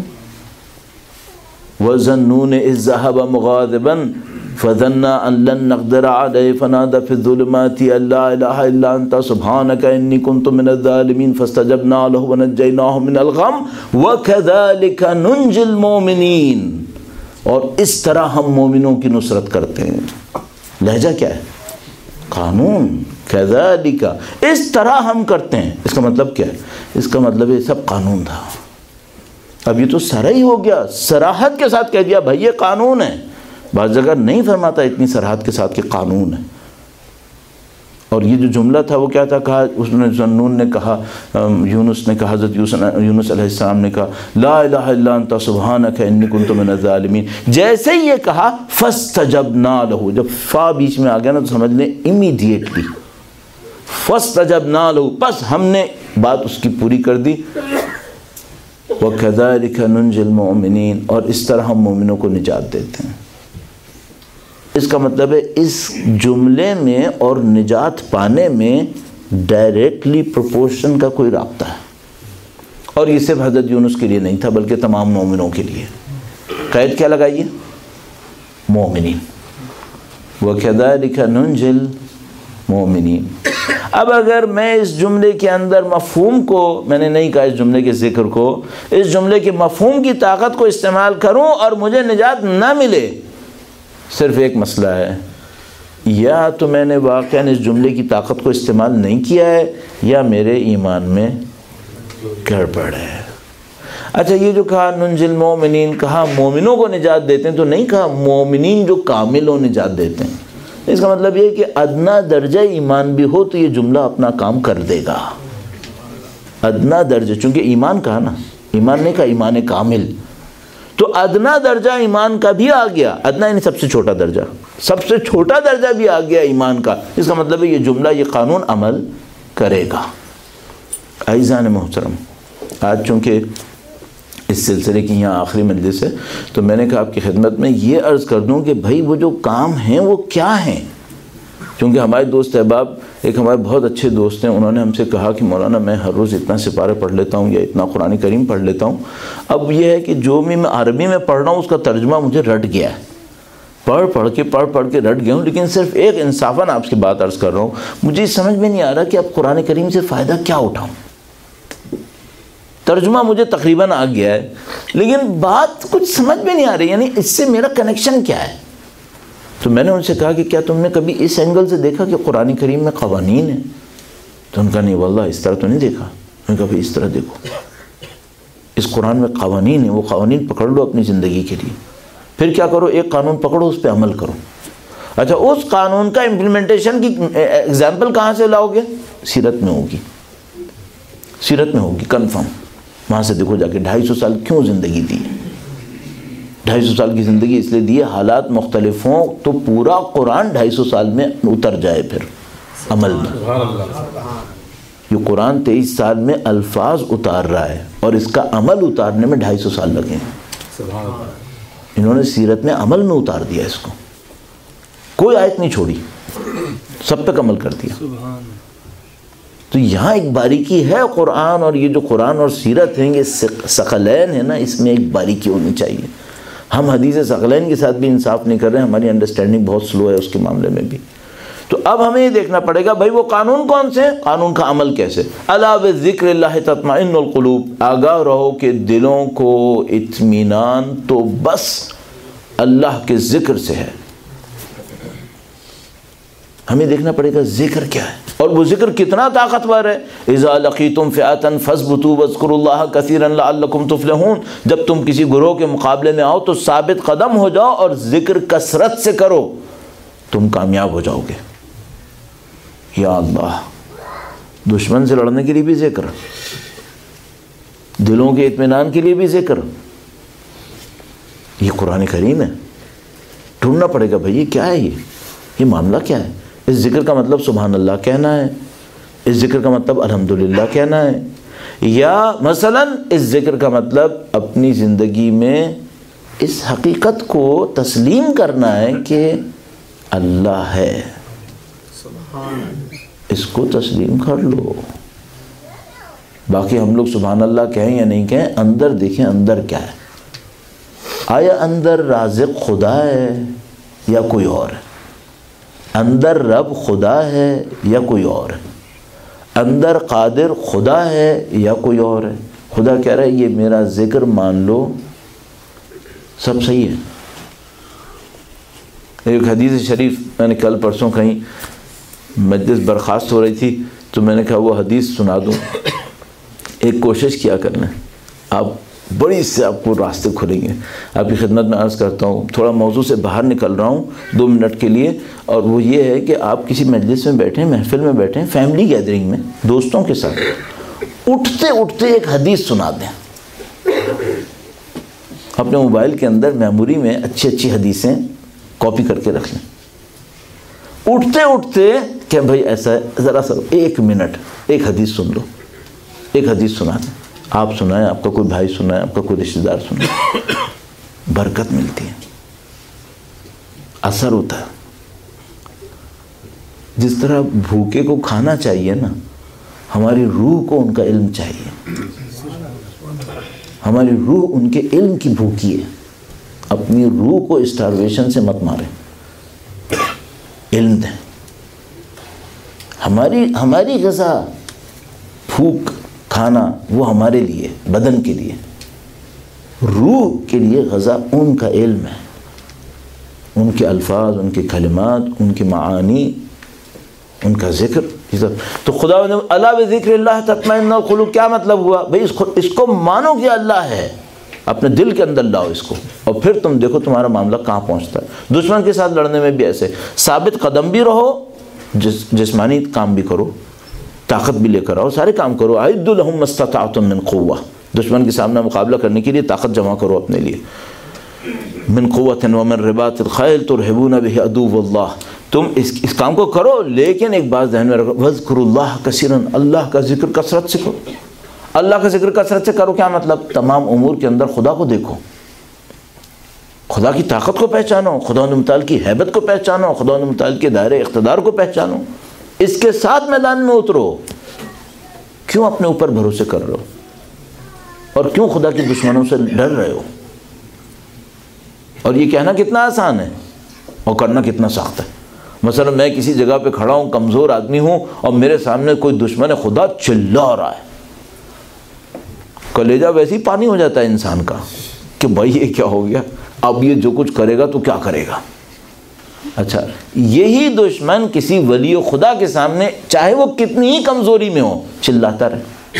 وَظَنُّونَ إِذْ ذَهَبَ مُغَاضِبًا فَظَنَّ أَن لَّن نَّقْدِرَ عَلَيْهِ فَنَادَىٰ فِي الظُّلُمَاتِ أَن لَّا إِلَٰهَ إِلَّا أَنتَ سُبْحَانَكَ إِنِّي كُنتُ مِنَ الظَّالِمِينَ فَاسْتَجَبْنَا لَهُ وَنَجَّيْنَاهُ مِنَ الْغَمِّ وَكَذَٰلِكَ نُنجِي الْمُؤْمِنِينَ، اور اس طرح ہم مومنوں کی نصرت کرتے ہیں۔ لہجہ کیا ہے؟ قانون۔ كَذَٰلِكَ، اس طرح ہم کرتے ہیں، اس کا مطلب کیا ہے؟ اس کا مطلب یہ سب قانون تھا۔ اب یہ تو سرا ہی ہو گیا، صراحت کے ساتھ کہہ دیا بھائی یہ قانون ہے۔ بعض جگہ نہیں فرماتا اتنی صراحت کے ساتھ کہ قانون ہے۔ اور یہ جو جملہ تھا وہ کیا تھا؟ کہا اس نے ذنون نے کہا، یونس نے کہا، حضرت یونس علیہ السلام نے کہا لا الہ الا انت سبحانک انی کنت من الظالمین۔ جیسے ہی یہ کہا فاستجبنا لہ، جب فا بیچ میں آ گیا نا تو سمجھ لیں امیڈیٹلی فاستجبنا لہ، بس ہم نے بات اس کی پوری کر دی۔ وَكَذَلِكَ نُنْجِي الْمُؤْمِنِينَ، اور اس طرح ہم مومنوں کو نجات دیتے ہیں۔ اس کا مطلب ہے اس جملے میں اور نجات پانے میں ڈائریکٹلی پروپورشن کا کوئی رابطہ ہے، اور یہ صرف حضرت یونس کے لیے نہیں تھا بلکہ تمام مومنوں کے لیے۔ قید کیا لگائیے؟ مومنین۔ وَكَذَلِكَ نُنْجِي الْمُؤْمِنِينَ۔ اب اگر میں اس جملے کے اندر مفہوم کو، میں نے نہیں کہا اس جملے کے ذکر کو، اس جملے کے مفہوم کی طاقت کو استعمال کروں اور مجھے نجات نہ ملے، صرف ایک مسئلہ ہے، یا تو میں نے واقعاً اس جملے کی طاقت کو استعمال نہیں کیا ہے یا میرے ایمان میں گڑبڑ ہے۔ اچھا یہ جو کہا ننجی المؤمنین، کہا مومنوں کو نجات دیتے ہیں، تو نہیں کہا مومنین جو کامل ہو نجات دیتے ہیں۔ اس کا مطلب یہ کہ ادنا درجہ ایمان بھی ہو تو یہ جملہ اپنا کام کر دے گا۔ ادنا درجہ، چونکہ ایمان کہا نا، ایمان نے کہا ایمان کامل، تو ادنا درجہ ایمان کا بھی آ گیا، ادنا یعنی سب سے چھوٹا درجہ، سب سے چھوٹا درجہ بھی آ گیا ایمان کا۔ اس کا مطلب ہے یہ جملہ، یہ قانون عمل کرے گا۔ عزیزان محترم، آج چونکہ اس سلسلے کی یہاں آخری مجلس ہے تو میں نے کہا آپ کی خدمت میں یہ عرض کر دوں کہ بھائی وہ جو کام ہیں وہ کیا ہیں، کیونکہ ہمارے دوست احباب، ایک ہمارے بہت اچھے دوست ہیں، انہوں نے ہم سے کہا کہ مولانا میں ہر روز اتنا سپارے پڑھ لیتا ہوں یا اتنا قرآن کریم پڑھ لیتا ہوں، اب یہ ہے کہ جو بھی میں عربی میں پڑھ رہا ہوں اس کا ترجمہ مجھے رٹ گیا ہے، پڑھ پڑھ کے پڑھ پڑھ کے رٹ گیا ہوں، لیکن صرف ایک انصافاً آپ کی بات عرض کر رہا ہوں، مجھے سمجھ میں نہیں آ رہا کہ اب قرآن کریم سے فائدہ کیا اٹھاؤں۔ ترجمہ مجھے تقریباً آ گیا ہے لیکن بات کچھ سمجھ میں نہیں آ رہی، یعنی اس سے میرا کنیکشن کیا ہے۔ تو میں نے ان سے کہا کہ کیا تم نے کبھی اس اینگل سے دیکھا کہ قرآن کریم میں قوانین ہیں؟ تو ان کا نہیں واللہ اس طرح تو نہیں دیکھا۔ میں نے کہا اس طرح دیکھو، اس قرآن میں قوانین ہیں، وہ قوانین پکڑ لو اپنی زندگی کے لیے، پھر کیا کرو، ایک قانون پکڑو اس پہ عمل کرو۔ اچھا اس قانون کا امپلیمنٹیشن کی ایگزامپل کہاں سے لاؤ گے؟ سیرت میں ہوگی، سیرت میں ہوگی کنفرم۔ وہاں سے دیکھو جا کے ڈھائی سو سال کیوں زندگی دی، ڈھائی سو سال کی زندگی اس لیے دی ہے حالات مختلف ہوں تو پورا قرآن ڈھائی سو سال میں اتر جائے پھر عمل میں۔ یہ قرآن تیئیس سال میں الفاظ اتار رہا ہے اور اس کا عمل اتارنے میں ڈھائی سو سال لگے ہیں۔ انہوں نے سیرت میں عمل میں اتار دیا اس کو، کوئی آیت نہیں چھوڑی، سب پہ عمل کر دیا۔ تو یہاں ایک باریکی ہے قرآن، اور یہ جو قرآن اور سیرت ہیں یہ ثقلین ہے نا، اس میں ایک باریکی ہونی چاہیے۔ ہم حدیث ثقلین کے ساتھ بھی انصاف نہیں کر رہے ہیں، ہماری انڈرسٹینڈنگ بہت سلو ہے اس کے معاملے میں بھی۔ تو اب ہمیں یہ دیکھنا پڑے گا بھائی وہ قانون کون سے ہیں، قانون کا عمل کیسے۔ الا بذکر اللہ تطمئن القلوب، آگاہ رہو کہ دلوں کو اطمینان تو بس اللہ کے ذکر سے ہے۔ ہمیں دیکھنا پڑے گا ذکر کیا ہے اور وہ ذکر کتنا طاقتور ہے۔ اذا لقیتم فئۃ فاثبتوا واذکروا اللہ کثیرا لعلکم تفلحون، جب تم کسی گروہ کے مقابلے میں آؤ تو ثابت قدم ہو جاؤ اور ذکر کثرت سے کرو، تم کامیاب ہو جاؤ گے۔ یا اللہ، دشمن سے لڑنے کے لیے بھی ذکر، دلوں کے اطمینان کے لیے بھی ذکر، یہ قرآن کریم ہے۔ ڈھونڈنا پڑے گا بھائی یہ کیا ہے، یہ یہ معاملہ کیا ہے۔ اس ذکر کا مطلب سبحان اللہ کہنا ہے، اس ذکر کا مطلب الحمدللہ کہنا ہے، یا مثلا اس ذکر کا مطلب اپنی زندگی میں اس حقیقت کو تسلیم کرنا ہے کہ اللہ ہے، اس کو تسلیم کر لو۔ باقی ہم لوگ سبحان اللہ کہیں یا نہیں کہیں، اندر دیکھیں اندر کیا ہے۔ آیا اندر رازق خدا ہے یا کوئی اور ہے؟ اندر رب خدا ہے یا کوئی اور ہے؟ اندر قادر خدا ہے یا کوئی اور ہے؟ خدا کہہ رہا ہے یہ میرا ذکر مان لو، سب صحیح ہے۔ ایک حدیث شریف میں نے کل پرسوں کہیں مجلس برخاست ہو رہی تھی تو میں نے کہا وہ حدیث سنا دوں، ایک کوشش کیا کرنا، آپ بڑی سے آپ کو راستے کھلیں گے۔ آپ کی خدمت میں عرض کرتا ہوں، تھوڑا موضوع سے باہر نکل رہا ہوں دو منٹ کے لیے، اور وہ یہ ہے کہ آپ کسی مجلس میں بیٹھیں، محفل میں بیٹھیں، فیملی گیدرنگ میں دوستوں کے ساتھ، اٹھتے اٹھتے ایک حدیث سنا دیں۔ اپنے موبائل کے اندر میموری میں اچھی اچھی حدیثیں کاپی کر کے رکھ لیں، اٹھتے اٹھتے کہ بھائی ایسا ہے، ذرا سا ایک منٹ ایک حدیث سن لو، ایک حدیث سنا دیں، آپ سنائیں، آپ کا کوئی بھائی سنائے، آپ کا کوئی رشتہ دار سنائے، برکت ملتی ہے، اثر ہوتا ہے۔ جس طرح بھوکے کو کھانا چاہیے نا، ہماری روح کو ان کا علم چاہیے، ہماری روح ان کے علم کی بھوکی ہے۔ اپنی روح کو اسٹارویشن سے مت ماریں، علم دیں۔ ہماری ہماری غذا، بھوک کھانا وہ ہمارے لیے، بدن کے لیے، روح کے لیے غذا ان کا علم ہے، ان کے الفاظ، ان کے کلمات، ان کے معانی، ان کا ذکر۔ تو خدا الا بذکر اللہ تطمئن القلوب کیا مطلب ہوا؟ بھئی اس کو اس کو مانو کہ اللہ ہے، اپنے دل کے اندر لاؤ اس کو، اور پھر تم دیکھو تمہارا معاملہ کہاں پہنچتا ہے۔ دشمن کے ساتھ لڑنے میں بھی ایسے ثابت قدم بھی رہو، جس جسمانی کام بھی کرو، طاقت بھی لے کر آؤ، سارے کام کرو۔ اعدوا لهم ما استطعتم من قوة، دشمن کے سامنے مقابلہ کرنے کے لیے طاقت جمع کرو اپنے لیے. من قوت ومن رباط الخیل ترہبون بہ عدو اللہ. تم اس اس کام کو کرو، لیکن ایک بات ذہن میں رکھو، وَاذْكُرُوا اللَّهَ كَثِيرًا. اللہ کا ذکر کثرت سے کرو. اللہ کا ذکر کثرت سے کرو کیا مطلب؟ تمام امور کے اندر خدا کو دیکھو، خدا کی طاقت کو پہچانو، خدا متعال کی ہیبت کو پہچانو، خدا متعال کے دائرے اقتدار کو پہچانو. اس کے ساتھ میدان میں اترو. کیوں اپنے اوپر بھروسے کر رہے ہو اور کیوں خدا کے دشمنوں سے ڈر رہے ہو؟ اور یہ کہنا کتنا آسان ہے اور کرنا کتنا سخت ہے. مثلا میں کسی جگہ پہ کھڑا ہوں، کمزور آدمی ہوں، اور میرے سامنے کوئی دشمن خدا چلا رہا ہے، کلیجہ ویسے ہی پانی ہو جاتا ہے انسان کا کہ بھائی یہ کیا ہو گیا، اب یہ جو کچھ کرے گا تو کیا کرے گا. اچھا، یہی دشمن کسی ولی خدا کے سامنے چاہے وہ کتنی ہی کمزوری میں ہو چلاتا رہے.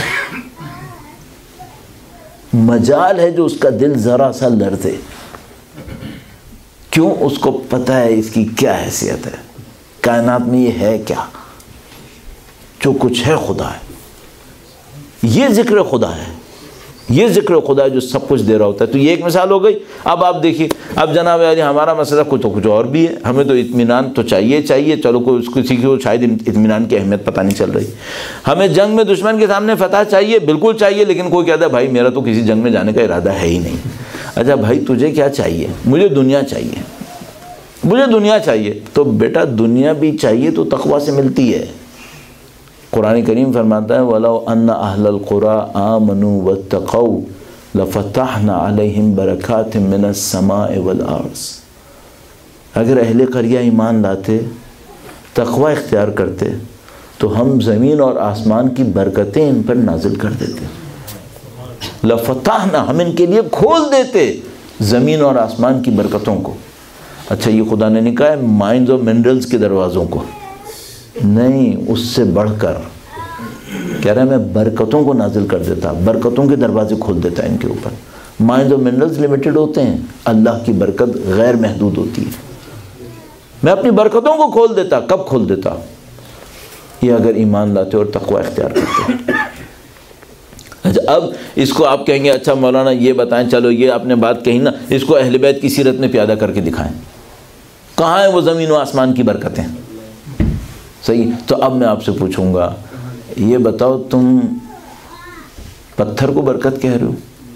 مجال ہے جو اس کا دل ذرا سا لرزے. کیوں؟ اس کو پتہ ہے اس کی کیا حیثیت ہے، کائنات میں یہ ہے کیا، جو کچھ ہے خدا ہے. یہ ذکر خدا ہے، یہ ذکر خدا ہے جو سب کچھ دے رہا ہوتا ہے. تو یہ ایک مثال ہو گئی. اب آپ دیکھیے، اب جناب علی ہمارا مسئلہ کچھ تو کچھ اور بھی ہے. ہمیں تو اطمینان تو چاہیے چاہیے چلو کوئی اس کو کسی کو شاید اطمینان کی اہمیت پتہ نہیں چل رہی. ہمیں جنگ میں دشمن کے سامنے فتح چاہیے، بالکل چاہیے، لیکن کوئی کہتا ہے بھائی میرا تو کسی جنگ میں جانے کا ارادہ ہے ہی نہیں. اچھا بھائی تجھے کیا چاہیے؟ مجھے دنیا چاہیے، مجھے دنیا چاہیے. تو بیٹا دنیا بھی چاہیے تو تقویٰ سے ملتی ہے. قرآن کریم فرماتا ہے وَلَوْ أَنَّ أَهْلَ الْقُرَىٰ آمَنُوا وَاتَّقَوْا لَفَتَحْنَا عَلَيْهِمْ بَرَكَاتٍ مِّنَ السَّمَاءِ وَالْأَرْضِ. اگر اہل قریہ ایمان لاتے، تقویٰ اختیار کرتے، تو ہم زمین اور آسمان کی برکتیں ان پر نازل کر دیتے. لَفَتَحْنَا، ہم ان کے لیے کھول دیتے زمین اور آسمان کی برکتوں کو. اچھا یہ خدا نے نہیں کہا ہے مائنز اور منرلز کے دروازوں کو، نہیں، اس سے بڑھ کر کہہ رہا ہے میں برکتوں کو نازل کر دیتا، برکتوں کے دروازے کھول دیتا ان کے اوپر. مائنز اور منرلز لمیٹڈ ہوتے ہیں، اللہ کی برکت غیر محدود ہوتی ہے. میں اپنی برکتوں کو کھول دیتا. کب کھول دیتا؟ یہ اگر ایمان لاتے اور تقوی اختیار کرتے. اچھا اب اس کو آپ کہیں گے اچھا مولانا یہ بتائیں، چلو یہ آپ نے بات کہی نا، اس کو اہل بیت کی سیرت میں پیادہ کر کے دکھائیں. کہاں ہیں وہ زمین و آسمان کی برکتیں؟ صحیح. تو اب میں آپ سے پوچھوں گا یہ بتاؤ تم پتھر کو برکت کہہ رہے ہو،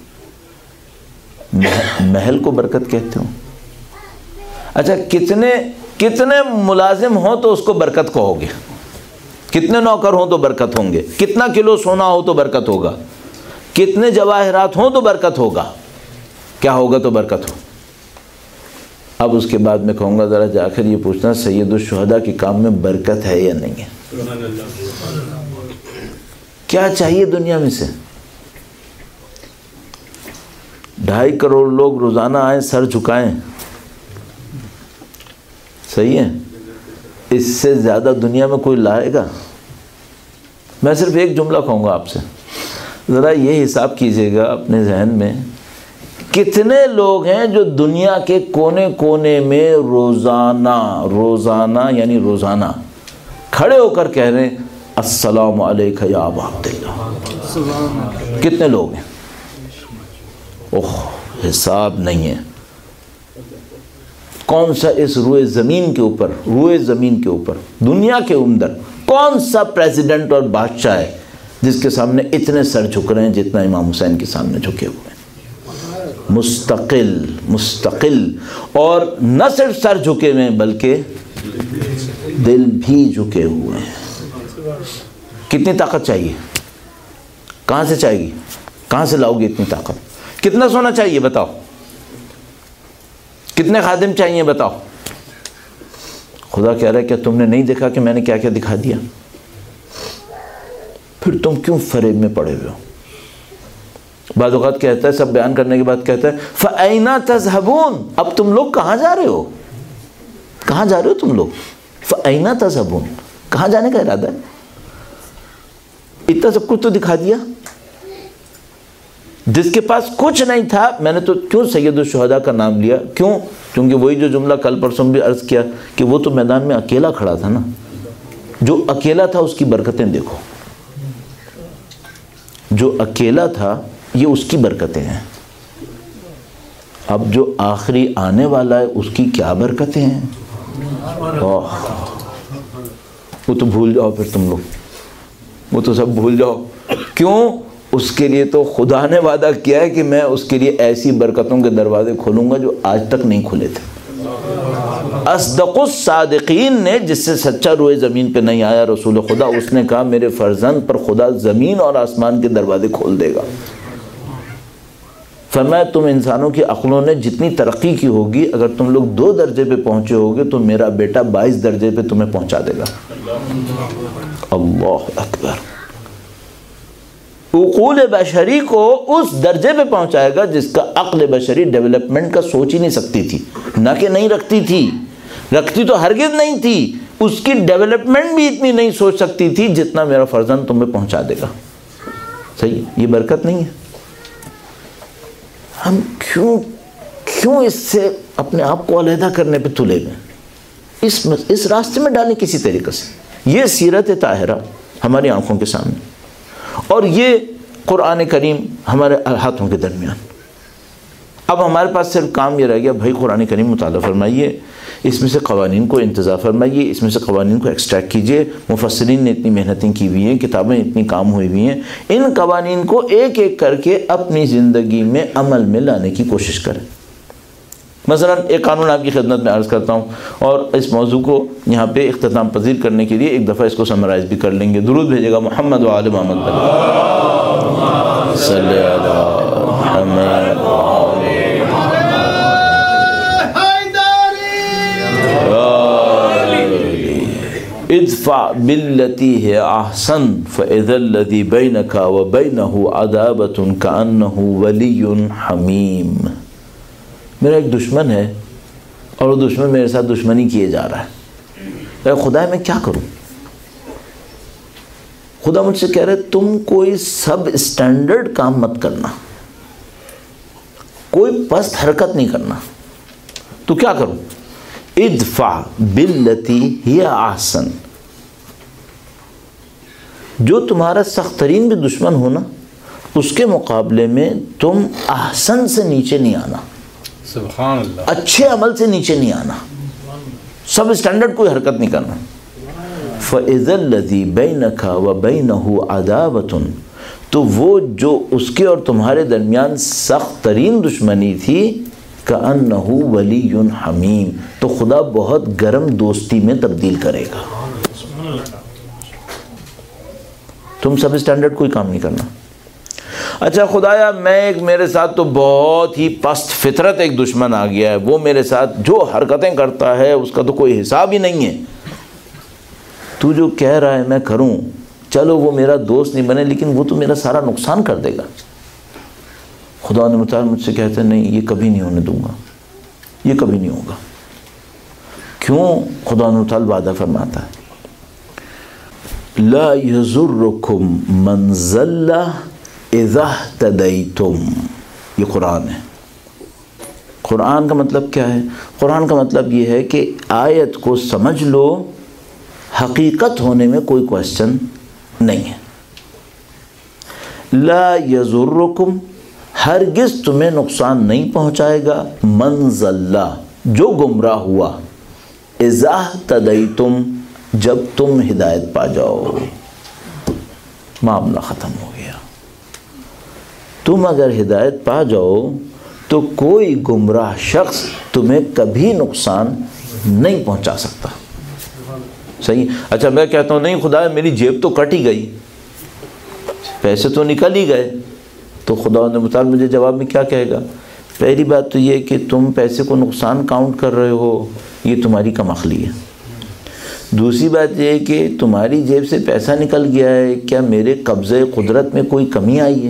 محل کو برکت کہتے ہو. اچھا کتنے کتنے ملازم ہوں تو اس کو برکت کہو گے، کتنے نوکر ہوں تو برکت ہوں گے، کتنا کلو سونا ہو تو برکت ہوگا، کتنے جواہرات ہوں تو برکت ہوگا، کیا ہوگا تو برکت ہو. اب اس کے بعد میں کہوں گا ذرا جا کر یہ پوچھنا سید الشہداء کے کام میں برکت ہے یا نہیں ہے. کیا چاہیے دنیا میں سے؟ ڈھائی کروڑ لوگ روزانہ آئیں سر جھکائیں، صحیح ہے، اس سے زیادہ دنیا میں کوئی لائے گا؟ میں صرف ایک جملہ کہوں گا آپ سے، ذرا یہ حساب کیجئے گا اپنے ذہن میں، کتنے لوگ ہیں جو دنیا کے کونے کونے میں روزانہ روزانہ یعنی روزانہ کھڑے ہو کر کہہ رہے ہیں السلام علیکہ یا ابا عبداللہ؟ کتنے لوگ ہیں؟ اوہ حساب نہیں ہے. کون سا اس روئے زمین کے اوپر روئے زمین کے اوپر دنیا کے اندر کون سا پریزیڈنٹ اور بادشاہ ہے جس کے سامنے اتنے سر جھک رہے ہیں جتنا امام حسین کے سامنے جھکے ہوئے ہیں؟ مستقل مستقل اور نہ صرف سر جھکے ہوئے ہیں بلکہ دل بھی جھکے ہوئے ہیں. کتنی طاقت چاہیے؟ کہاں سے چاہیے گی؟ کہاں سے لاؤ گے اتنی طاقت؟ کتنا سونا چاہیے بتاؤ؟ کتنے خادم چاہیے بتاؤ؟ خدا کہہ رہا ہے کیا تم نے نہیں دیکھا کہ میں نے کیا کیا دکھا دیا؟ پھر تم کیوں فریب میں پڑے ہوئے ہو؟ بعض اوقات کہتا ہے سب بیان کرنے کے بعد کہتا ہے فَأَيْنَ تَذْهَبُونَ، اب تم لوگ کہاں جا رہے ہو؟ کہاں جا رہے ہو تم لوگ؟ فَأَيْنَ تَذْهَبُونَ، کہاں جانے کا ارادہ ہے؟ اتنا سب کچھ تو دکھا دیا. جس کے پاس کچھ نہیں تھا، میں نے تو کیوں سید الشہداء کا نام لیا؟ کیوں؟ کیونکہ وہی جو جملہ کل پرسوں بھی عرض کیا کہ وہ تو میدان میں اکیلا کھڑا تھا نا. جو اکیلا تھا اس کی برکتیں دیکھو، جو اکیلا تھا یہ اس کی برکتیں ہیں. اب جو آخری آنے والا ہے اس کی کیا برکتیں ہیں. وہ تو بھول جاؤ پھر تم لوگ, وہ تو سب بھول جاؤ. کیوں؟ اس کے لیے تو خدا نے وعدہ کیا ہے کہ میں اس کے لیے ایسی برکتوں کے دروازے کھولوں گا جو آج تک نہیں کھلے تھے. اصدق الصادقین نے, جس سے سچا روئے زمین پہ نہیں آیا, رسول خدا, اس نے کہا میرے فرزند پر خدا زمین اور آسمان کے دروازے کھول دے گا. فرمایا تم انسانوں کی عقلوں نے جتنی ترقی کی ہوگی, اگر تم لوگ دو درجے پہ پہنچے ہوگے تو میرا بیٹا بائیس درجے پہ تمہیں پہنچا دے گا. اللہ اکبر. عقول بشری کو اس درجے پہ پہنچائے گا جس کا عقل بشری ڈیولپمنٹ کا سوچ ہی نہیں سکتی تھی. نہ کہ نہیں رکھتی تھی, رکھتی تو ہرگز نہیں تھی, اس کی ڈیولپمنٹ بھی اتنی نہیں سوچ سکتی تھی جتنا میرا فرزند تمہیں پہنچا دے گا. صحیح, یہ برکت نہیں ہے. ہم کیوں کیوں اس سے اپنے آپ کو علیحدہ کرنے پہ تلے ہوئے, اس اس راستے میں ڈالیں کسی طریقے سے. یہ سیرت طاہرہ ہماری آنکھوں کے سامنے, اور یہ قرآن کریم ہمارے ہاتھوں کے درمیان. اب ہمارے پاس صرف کام یہ رہ گیا, بھائی قرآن کریم مطالعہ فرمائیے, اس میں سے قوانین کو انتزاع فرمائیے, اس میں سے قوانین کو ایکسٹریکٹ کیجئے. مفسرین نے اتنی محنتیں کی ہوئی ہیں, کتابیں اتنی کام ہوئی ہوئی ہیں, ان قوانین کو ایک ایک کر کے اپنی زندگی میں عمل میں لانے کی کوشش کریں. مثلا ایک قانون آپ کی خدمت میں عرض کرتا ہوں, اور اس موضوع کو یہاں پہ اختتام پذیر کرنے کے لیے ایک دفعہ اس کو سمرائز بھی کر لیں گے. درود بھیجے گا محمد و آل محمد صلی علی محمد و آل ادفع باللتی ہے احسن فاذا الذی بینک وبینہ عداوۃ کأنہ ولی حمیم. میرا ایک دشمن ہے اور وہ دشمن میرے ساتھ دشمنی کیے جا رہا ہے, اے خدا میں کیا کروں. خدا مجھ سے کہہ رہے تم کوئی سب اسٹینڈرڈ کام مت کرنا, کوئی پست حرکت نہیں کرنا. تو کیا کروں؟ ادفع باللتی ہی احسن, جو تمہارا سخت ترین بھی دشمن ہو نا, اس کے مقابلے میں تم احسن سے نیچے نہیں آنا, سبحان اللہ, اچھے عمل سے نیچے نہیں آنا, سب اسٹینڈرڈ کوئی حرکت نہیں کرنا. فَإِذَا الَّذِي بَيْنَكَ وَبَيْنَهُ عَدَاوَةٌ, تو وہ جو اس کے اور تمہارے درمیان سخت ترین دشمنی تھی, كَأَنَّهُ وَلِيٌّ حَمِيمٌ, تو خدا بہت گرم دوستی میں تبدیل کرے گا. تم سب اسٹینڈرڈ کوئی کام نہیں کرنا. اچھا خدایا میں ایک, میرے ساتھ تو بہت ہی پست فطرت ایک دشمن آ گیا ہے, وہ میرے ساتھ جو حرکتیں کرتا ہے اس کا تو کوئی حساب ہی نہیں ہے. تو جو کہہ رہا ہے میں کروں, چلو وہ میرا دوست نہیں بنے لیکن وہ تو میرا سارا نقصان کر دے گا. خدا نے مطالعہ مجھ سے کہتے ہیں نہیں, یہ کبھی نہیں ہونے دوں گا, یہ کبھی نہیں ہوگا. کیوں؟ خدا نے مطالعہ وعدہ فرماتا ہے لا یضرکم من ضل اذا اہتدیتم. یہ قرآن ہے. قرآن کا مطلب کیا ہے؟ قرآن کا مطلب یہ ہے کہ آیت کو سمجھ لو, حقیقت ہونے میں کوئی کوشچن نہیں ہے. لا یضرکم, ہرگز تمہیں نقصان نہیں پہنچائے گا, من ضل, جو گمراہ ہوا, اذا اہتدیتم, جب تم ہدایت پا جاؤ. معاملہ ختم ہو گیا. تم اگر ہدایت پا جاؤ تو کوئی گمراہ شخص تمہیں کبھی نقصان نہیں پہنچا سکتا. صحیح. اچھا میں کہتا ہوں نہیں خدا میری جیب تو کٹ ہی گئی, پیسے تو نکل ہی گئے, تو خدا نے مطالعہ مجھے جواب میں کیا کہے گا؟ پہلی بات تو یہ کہ تم پیسے کو نقصان کاؤنٹ کر رہے ہو, یہ تمہاری کم عقلی ہے. دوسری بات یہ کہ تمہاری جیب سے پیسہ نکل گیا ہے, کیا میرے قبضے قدرت میں کوئی کمی آئی ہے؟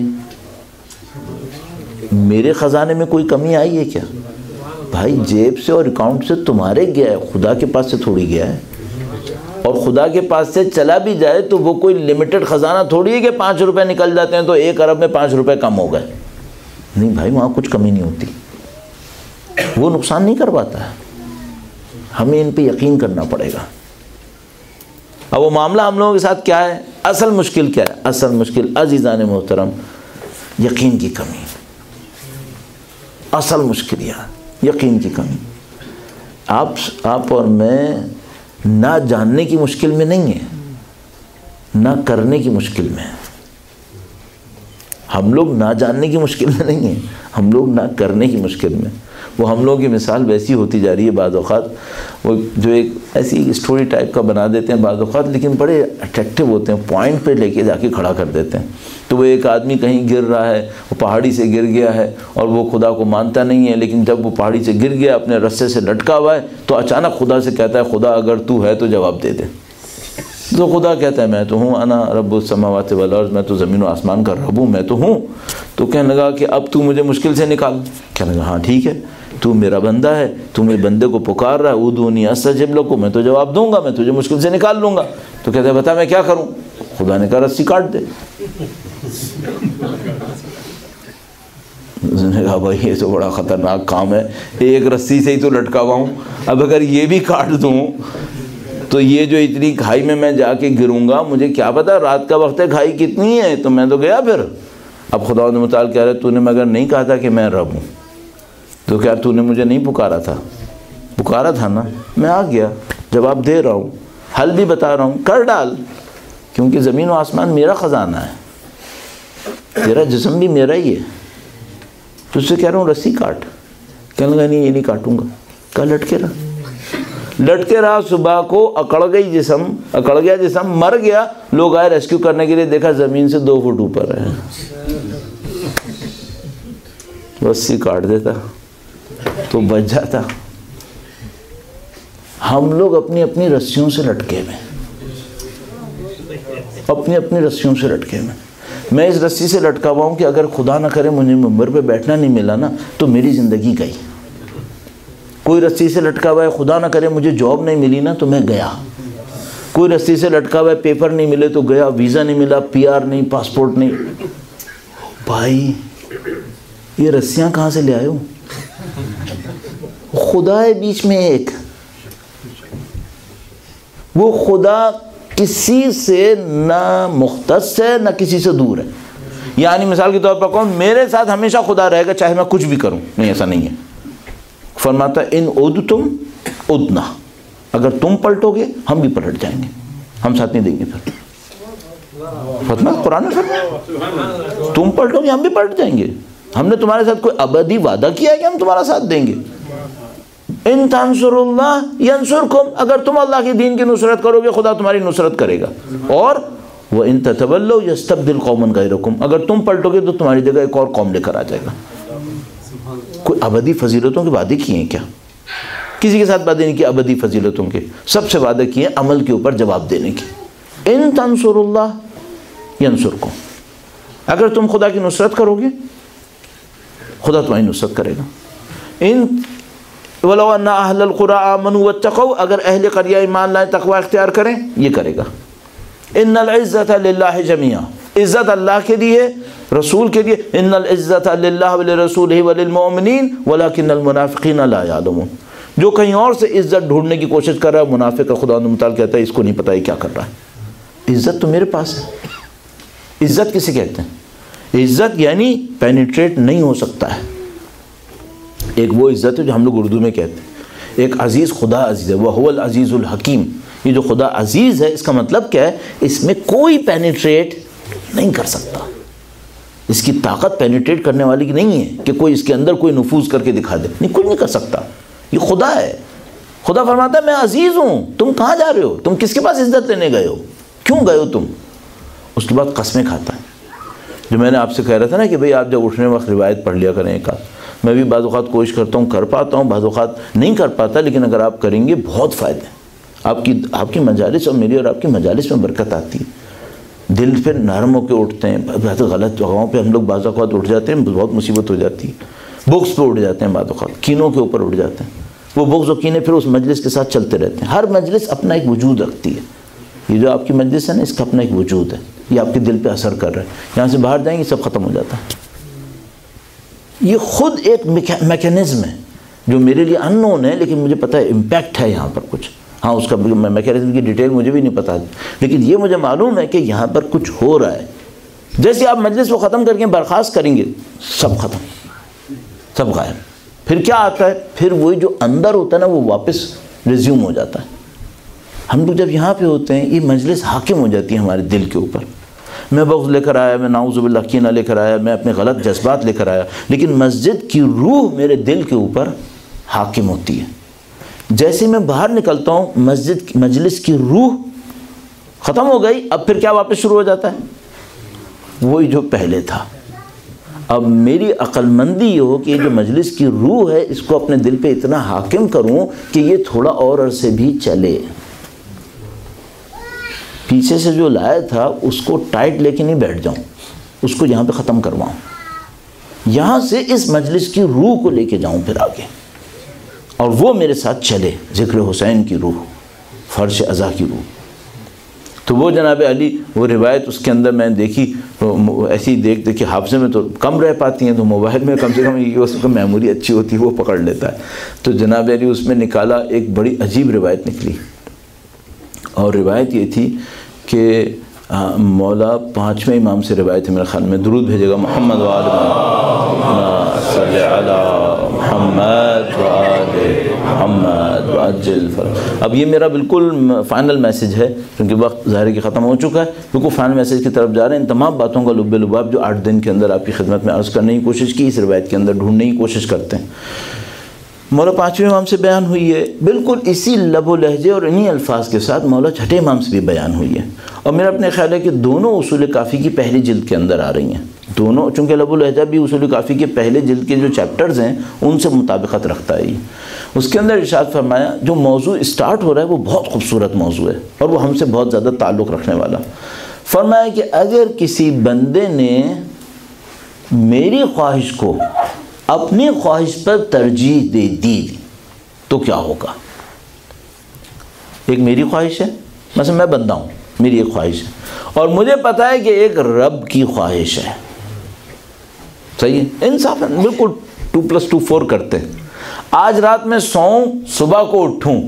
میرے خزانے میں کوئی کمی آئی ہے کیا؟ بھائی جیب سے اور اکاؤنٹ سے تمہارے گیا ہے, خدا کے پاس سے تھوڑی گیا ہے. اور خدا کے پاس سے چلا بھی جائے تو وہ کوئی لمیٹڈ خزانہ تھوڑی ہے کہ پانچ روپے نکل جاتے ہیں تو ایک ارب میں پانچ روپے کم ہو گئے. نہیں بھائی, وہاں کچھ کمی نہیں ہوتی, وہ نقصان نہیں کر پاتا ہے. ہمیں ان پہ یقین کرنا پڑے گا. اب وہ معاملہ ہم لوگوں کے ساتھ کیا ہے؟ اصل مشکل کیا ہے؟ اصل مشکل عزیزان محترم, یقین کی کمی، اصل مشکل یہاں یقین کی کمی۔ آپ آپ اور میں نہ جاننے کی مشکل میں نہیں ہیں، نہ کرنے کی مشکل میں ہیں۔ ہم لوگ نہ جاننے کی مشکل میں نہیں ہیں، ہم لوگ نہ کرنے کی مشکل میں۔ وہ ہم لوگوں کی مثال ویسی ہوتی جا رہی ہے بعض اوقات، وہ جو ایک ایسی اسٹوری ٹائپ کا بنا دیتے ہیں بعض اوقات، لیکن بڑے اٹریکٹیو ہوتے ہیں، پوائنٹ پہ لے کے جا کے کھڑا کر دیتے ہیں۔ تو وہ ایک آدمی کہیں گر رہا ہے، وہ پہاڑی سے گر گیا ہے اور وہ خدا کو مانتا نہیں ہے، لیکن جب وہ پہاڑی سے گر گیا اپنے رسے سے لٹکا ہوا ہے تو اچانک خدا سے کہتا ہے خدا اگر تو ہے تو جواب دے دے۔ تو خدا کہتا ہے میں تو ہوں، انا رب السماوات والارض، میں تو زمین و آسمان کا رب ہوں، میں تو ہوں۔ تو کہنے لگا کہ اب تو مجھے مشکل سے نکال۔ کہنے لگا ہاں ٹھیک ہے، تو میرا بندہ ہے، تو میرے بندے کو پکار رہا ہے، ادعونی استجب لکم، میں تو جواب دوں گا، میں تجھے مشکل سے نکال لوں گا۔ تو کہتا ہے بتا میں کیا کروں؟ خدا نے کہا رسی کاٹ دے۔ اس نے کہا بھائی یہ تو بڑا خطرناک کام ہے، ایک رسی سے ہی تو لٹکا ہوا ہوں، اب اگر یہ بھی کاٹ دوں تو یہ جو اتنی کھائی میں میں جا کے گروں گا، مجھے کیا پتا رات کا وقت ہے کھائی کتنی ہے، تو میں تو گیا پھر۔ اب خدا متعال کہہ رہے تو نے مگر نہیں کہا تھا کہ میں رب ہوں، تو کیا تو نے مجھے نہیں پکارا تھا؟ پکارا تھا نا، میں آ گیا، جواب دے رہا ہوں، حل بھی بتا رہا ہوں، کر ڈال، کیونکہ زمین و آسمان میرا خزانہ ہے، تیرا جسم بھی میرا ہی ہے، تجھ سے کہہ رہا ہوں رسی کاٹ۔ کہنے لگا نہیں یہ نہیں کاٹوں گا۔ کہا لٹکے رہا، لٹکے رہا، صبح کو اکڑ گئی جسم، اکڑ گیا جسم، مر گیا۔ لوگ آئے ریسکیو کرنے کے لیے، دیکھا زمین سے دو فٹ اوپر ہے۔ رسی کاٹ دیتا تو بچ جاتا۔ ہم لوگ اپنی اپنی رسیوں سے لٹکے ہوئے، اپنی اپنی رسیوں سے لٹکے ہوئے۔ میں اس رسی سے لٹکا ہوا ہوں کہ اگر خدا نہ کرے مجھے منبر پہ بیٹھنا نہیں ملا نا تو میری زندگی گئی۔ کوئی رسی سے لٹکا ہوا ہے، خدا نہ کرے مجھے جاب نہیں ملی نا تو میں گیا۔ کوئی رسی سے لٹکا ہوا ہے، پیپر نہیں ملے تو گیا، ویزا نہیں ملا، پی آر نہیں، پاسپورٹ نہیں۔ بھائی یہ رسیاں کہاں سے لے آئے ہو؟ خدا ہے بیچ میں ایک، وہ خدا کسی سے نہ مختص ہے نہ کسی سے دور ہے۔ یعنی مثال کے طور پر کون میرے ساتھ ہمیشہ خدا رہے گا چاہے میں کچھ بھی کروں؟ نہیں، ایسا نہیں ہے۔ فرماتا ان عدتم عدنا، اگر تم پلٹو گے ہم بھی پلٹ جائیں گے، ہم ساتھ نہیں دیں گے۔ پھر فتنہ قرآن میں فرمایا تم پلٹو گے ہم بھی پلٹ جائیں گے۔ ہم نے تمہارے ساتھ کوئی ابدی وعدہ کیا ہے کہ ہم تمہارا ساتھ دیں گے؟ ان تنصروا اللہ ینصرکم، اگر تم اللہ کے دین کی نصرت کرو گے خدا تمہاری نصرت کرے گا۔ اور وَإِن تَتَوَلَّوْا يَسْتَبْدِلْ قَوْمًا غَيْرَكُمْ، اگر تم پلٹو گے تو تمہاری جگہ ایک اور قوم لے کر آ جائے گا۔ کوئی ابدی فضیلتوں کے وعدے کیے ہیں کیا؟ کسی کے ساتھ وعدے نہیں کیے ابدی فضیلتوں کے، سب سے وعدے کیے عمل کے اوپر جواب دینے کے۔ ان تنصروا اللہ ینصرکم، اگر تم خدا کی نصرت کرو گے خدا تمہاری نصرت کرے گا۔ ان وَلَوْ أَنَّ أَهْلَ الْقُرَىٰ آمَنُوا وَاتَّقَوْا، اگر اہل قریہ ایمان لائیں تقوی اختیار کریں یہ کرے گا۔ ان العزت للہ جمیعا، عزت اللہ کے لیے، رسول کے لیے۔ ان العزت للہ ولرسولہ وللمؤمنین ولکن المنافقین لا یعلمون، جو کہیں اور سے عزت ڈھونڈنے کی کوشش کر رہا ہے منافق، خدا متعال کہتا ہے اس کو نہیں پتہ یہ کیا کر رہا ہے۔ عزت تو میرے پاس ہے۔ عزت کسے کہتے ہیں؟ عزت یعنی پینیٹریٹ نہیں ہو سکتا ہے۔ ایک وہ عزت ہے جو ہم لوگ اردو میں کہتے ہیں، ایک عزیز خدا عزیز ہے، وَهُوَ الْعَزِيزُ الْحَكِيمُ۔ یہ جو خدا عزیز ہے اس کا مطلب کیا ہے؟ اس میں کوئی پینیٹریٹ نہیں کر سکتا، اس کی طاقت پینیٹریٹ کرنے والی کی نہیں ہے کہ کوئی اس کے اندر کوئی نفوذ کر کے دکھا دے، نہیں، کچھ نہیں کر سکتا، یہ خدا ہے۔ خدا فرماتا ہے میں عزیز ہوں، تم کہاں جا رہے ہو؟ تم کس کے پاس عزت لینے گئے ہو؟ کیوں گئے ہو تم؟ اس کے بعد قسمیں کھاتا ہے۔ جو میں نے آپ سے کہہ رہا تھا نا کہ بھئی آپ جب اٹھنے وقت روایت پڑھ لیا کریں ایک آدھ، میں بھی بعض اوقات کوشش کرتا ہوں، کر پاتا ہوں، بعض اوقات نہیں کر پاتا، لیکن اگر آپ کریں گے بہت فائدہ ہے۔ آپ کی آپ کی مجالس اور میری اور آپ کی مجالس میں برکت آتی ہے، دل پھر نرم ہو کے اٹھتے ہیں۔ بہت غلط جگہوں پہ ہم لوگ بعض اوقات اٹھ جاتے ہیں، بہت مصیبت ہو جاتی ہے، بغض پہ اٹھ جاتے ہیں، بعض اوقات کینوں کے اوپر اٹھ جاتے ہیں۔ وہ بغض و کینے پھر اس مجلس کے ساتھ چلتے رہتے ہیں۔ ہر مجلس اپنا ایک وجود رکھتی ہے، یہ جو آپ کی مجلس ہے نا اس کا اپنا ایک وجود ہے، یہ آپ کے دل پہ اثر کر رہا ہے۔ یہاں سے باہر جائیں گے سب ختم ہو جاتا ہے۔ یہ خود ایک میکینزم ہے جو میرے لیے ان نون ہے، لیکن مجھے پتہ ہے امپیکٹ ہے یہاں پر کچھ۔ ہاں اس کا میکینزم کی ڈیٹیل مجھے بھی نہیں پتا، لیکن یہ مجھے معلوم ہے کہ یہاں پر کچھ ہو رہا ہے، جیسے آپ مجلس کو ختم کر کے برخاست کریں گے سب ختم، سب غائب. پھر کیا آتا ہے؟ پھر وہی جو اندر ہوتا ہے نا وہ واپس ریزیوم ہو جاتا ہے. ہم لوگ جب یہاں پہ ہوتے ہیں یہ مجلس حاکم ہو جاتی ہے ہمارے دل کے اوپر. میں بغض لے کر آیا، میں نعوذ باللہ کینہ لے کر آیا، میں اپنے غلط جذبات لے کر آیا، لیکن مسجد کی روح میرے دل کے اوپر حاکم ہوتی ہے. جیسے میں باہر نکلتا ہوں مسجد مجلس کی روح ختم ہو گئی، اب پھر کیا واپس شروع ہو جاتا ہے؟ وہی جو پہلے تھا. اب میری عقل مندی یہ ہو کہ یہ جو مجلس کی روح ہے اس کو اپنے دل پہ اتنا حاکم کروں کہ یہ تھوڑا اور عرصے بھی چلے. پیچھے سے جو لایا تھا اس کو ٹائٹ لے کے نہیں بیٹھ جاؤں، اس کو یہاں پہ ختم کرواؤں، یہاں سے اس مجلس کی روح کو لے کے جاؤں پھر آگے، اور وہ میرے ساتھ چلے. ذکر حسین کی روح، فرش ازا کی روح. تو وہ جناب علی وہ روایت اس کے اندر میں نے دیکھی، ایسی دیکھ دیکھ کے حافظے میں تو کم رہ پاتی ہیں، تو موبائل میں کم سے کم یہ اس کا میموری اچھی ہوتی ہے وہ پکڑ لیتا ہے. تو جناب علی اس میں نکالا، ایک بڑی عجیب روایت نکلی، اور روایت یہ تھی کہ مولا پانچویں امام سے روایت ہے میرے خیال میں، درود بھیجے گا محمد و آل محمد صلی علی محمد و آل محمد وعجل فرج. اب یہ میرا بالکل فائنل میسیج ہے کیونکہ وقت ظاہر کہ ختم ہو چکا ہے، بالکل فائنل میسیج کی طرف جا رہے ہیں. ان تمام باتوں کا لب لباب جو آٹھ دن کے اندر آپ کی خدمت میں عرض کرنے کی کوشش کی، اس روایت کے اندر ڈھونڈنے کی کوشش کرتے ہیں. مولا پانچویں امام سے بیان ہوئی ہے، بالکل اسی لب و لہجے اور انہی الفاظ کے ساتھ مولا چھٹے امام سے بھی بیان ہوئی ہے. اور میرا اپنے خیال ہے کہ دونوں اصول کافی کی پہلی جلد کے اندر آ رہی ہیں دونوں، چونکہ لب و لہجہ بھی اصول کافی کے پہلے جلد کے جو چیپٹرز ہیں ان سے مطابقت رکھتا ہے. اس کے اندر ارشاد فرمایا جو موضوع اسٹارٹ ہو رہا ہے وہ بہت خوبصورت موضوع ہے اور وہ ہم سے بہت زیادہ تعلق رکھنے والا. فرمایا کہ اگر کسی بندے نے میری خواہش کو اپنی خواہش پر ترجیح دے دی تو کیا ہوگا. ایک میری خواہش ہے، مثلا میں بندہ ہوں، میری ایک خواہش ہے، اور مجھے پتہ ہے کہ ایک رب کی خواہش ہے. صحیح ہے، انصاف ہے، بالکل ٹو پلس ٹو فور کرتے ہیں. آج رات میں سوؤں، صبح کو اٹھوں،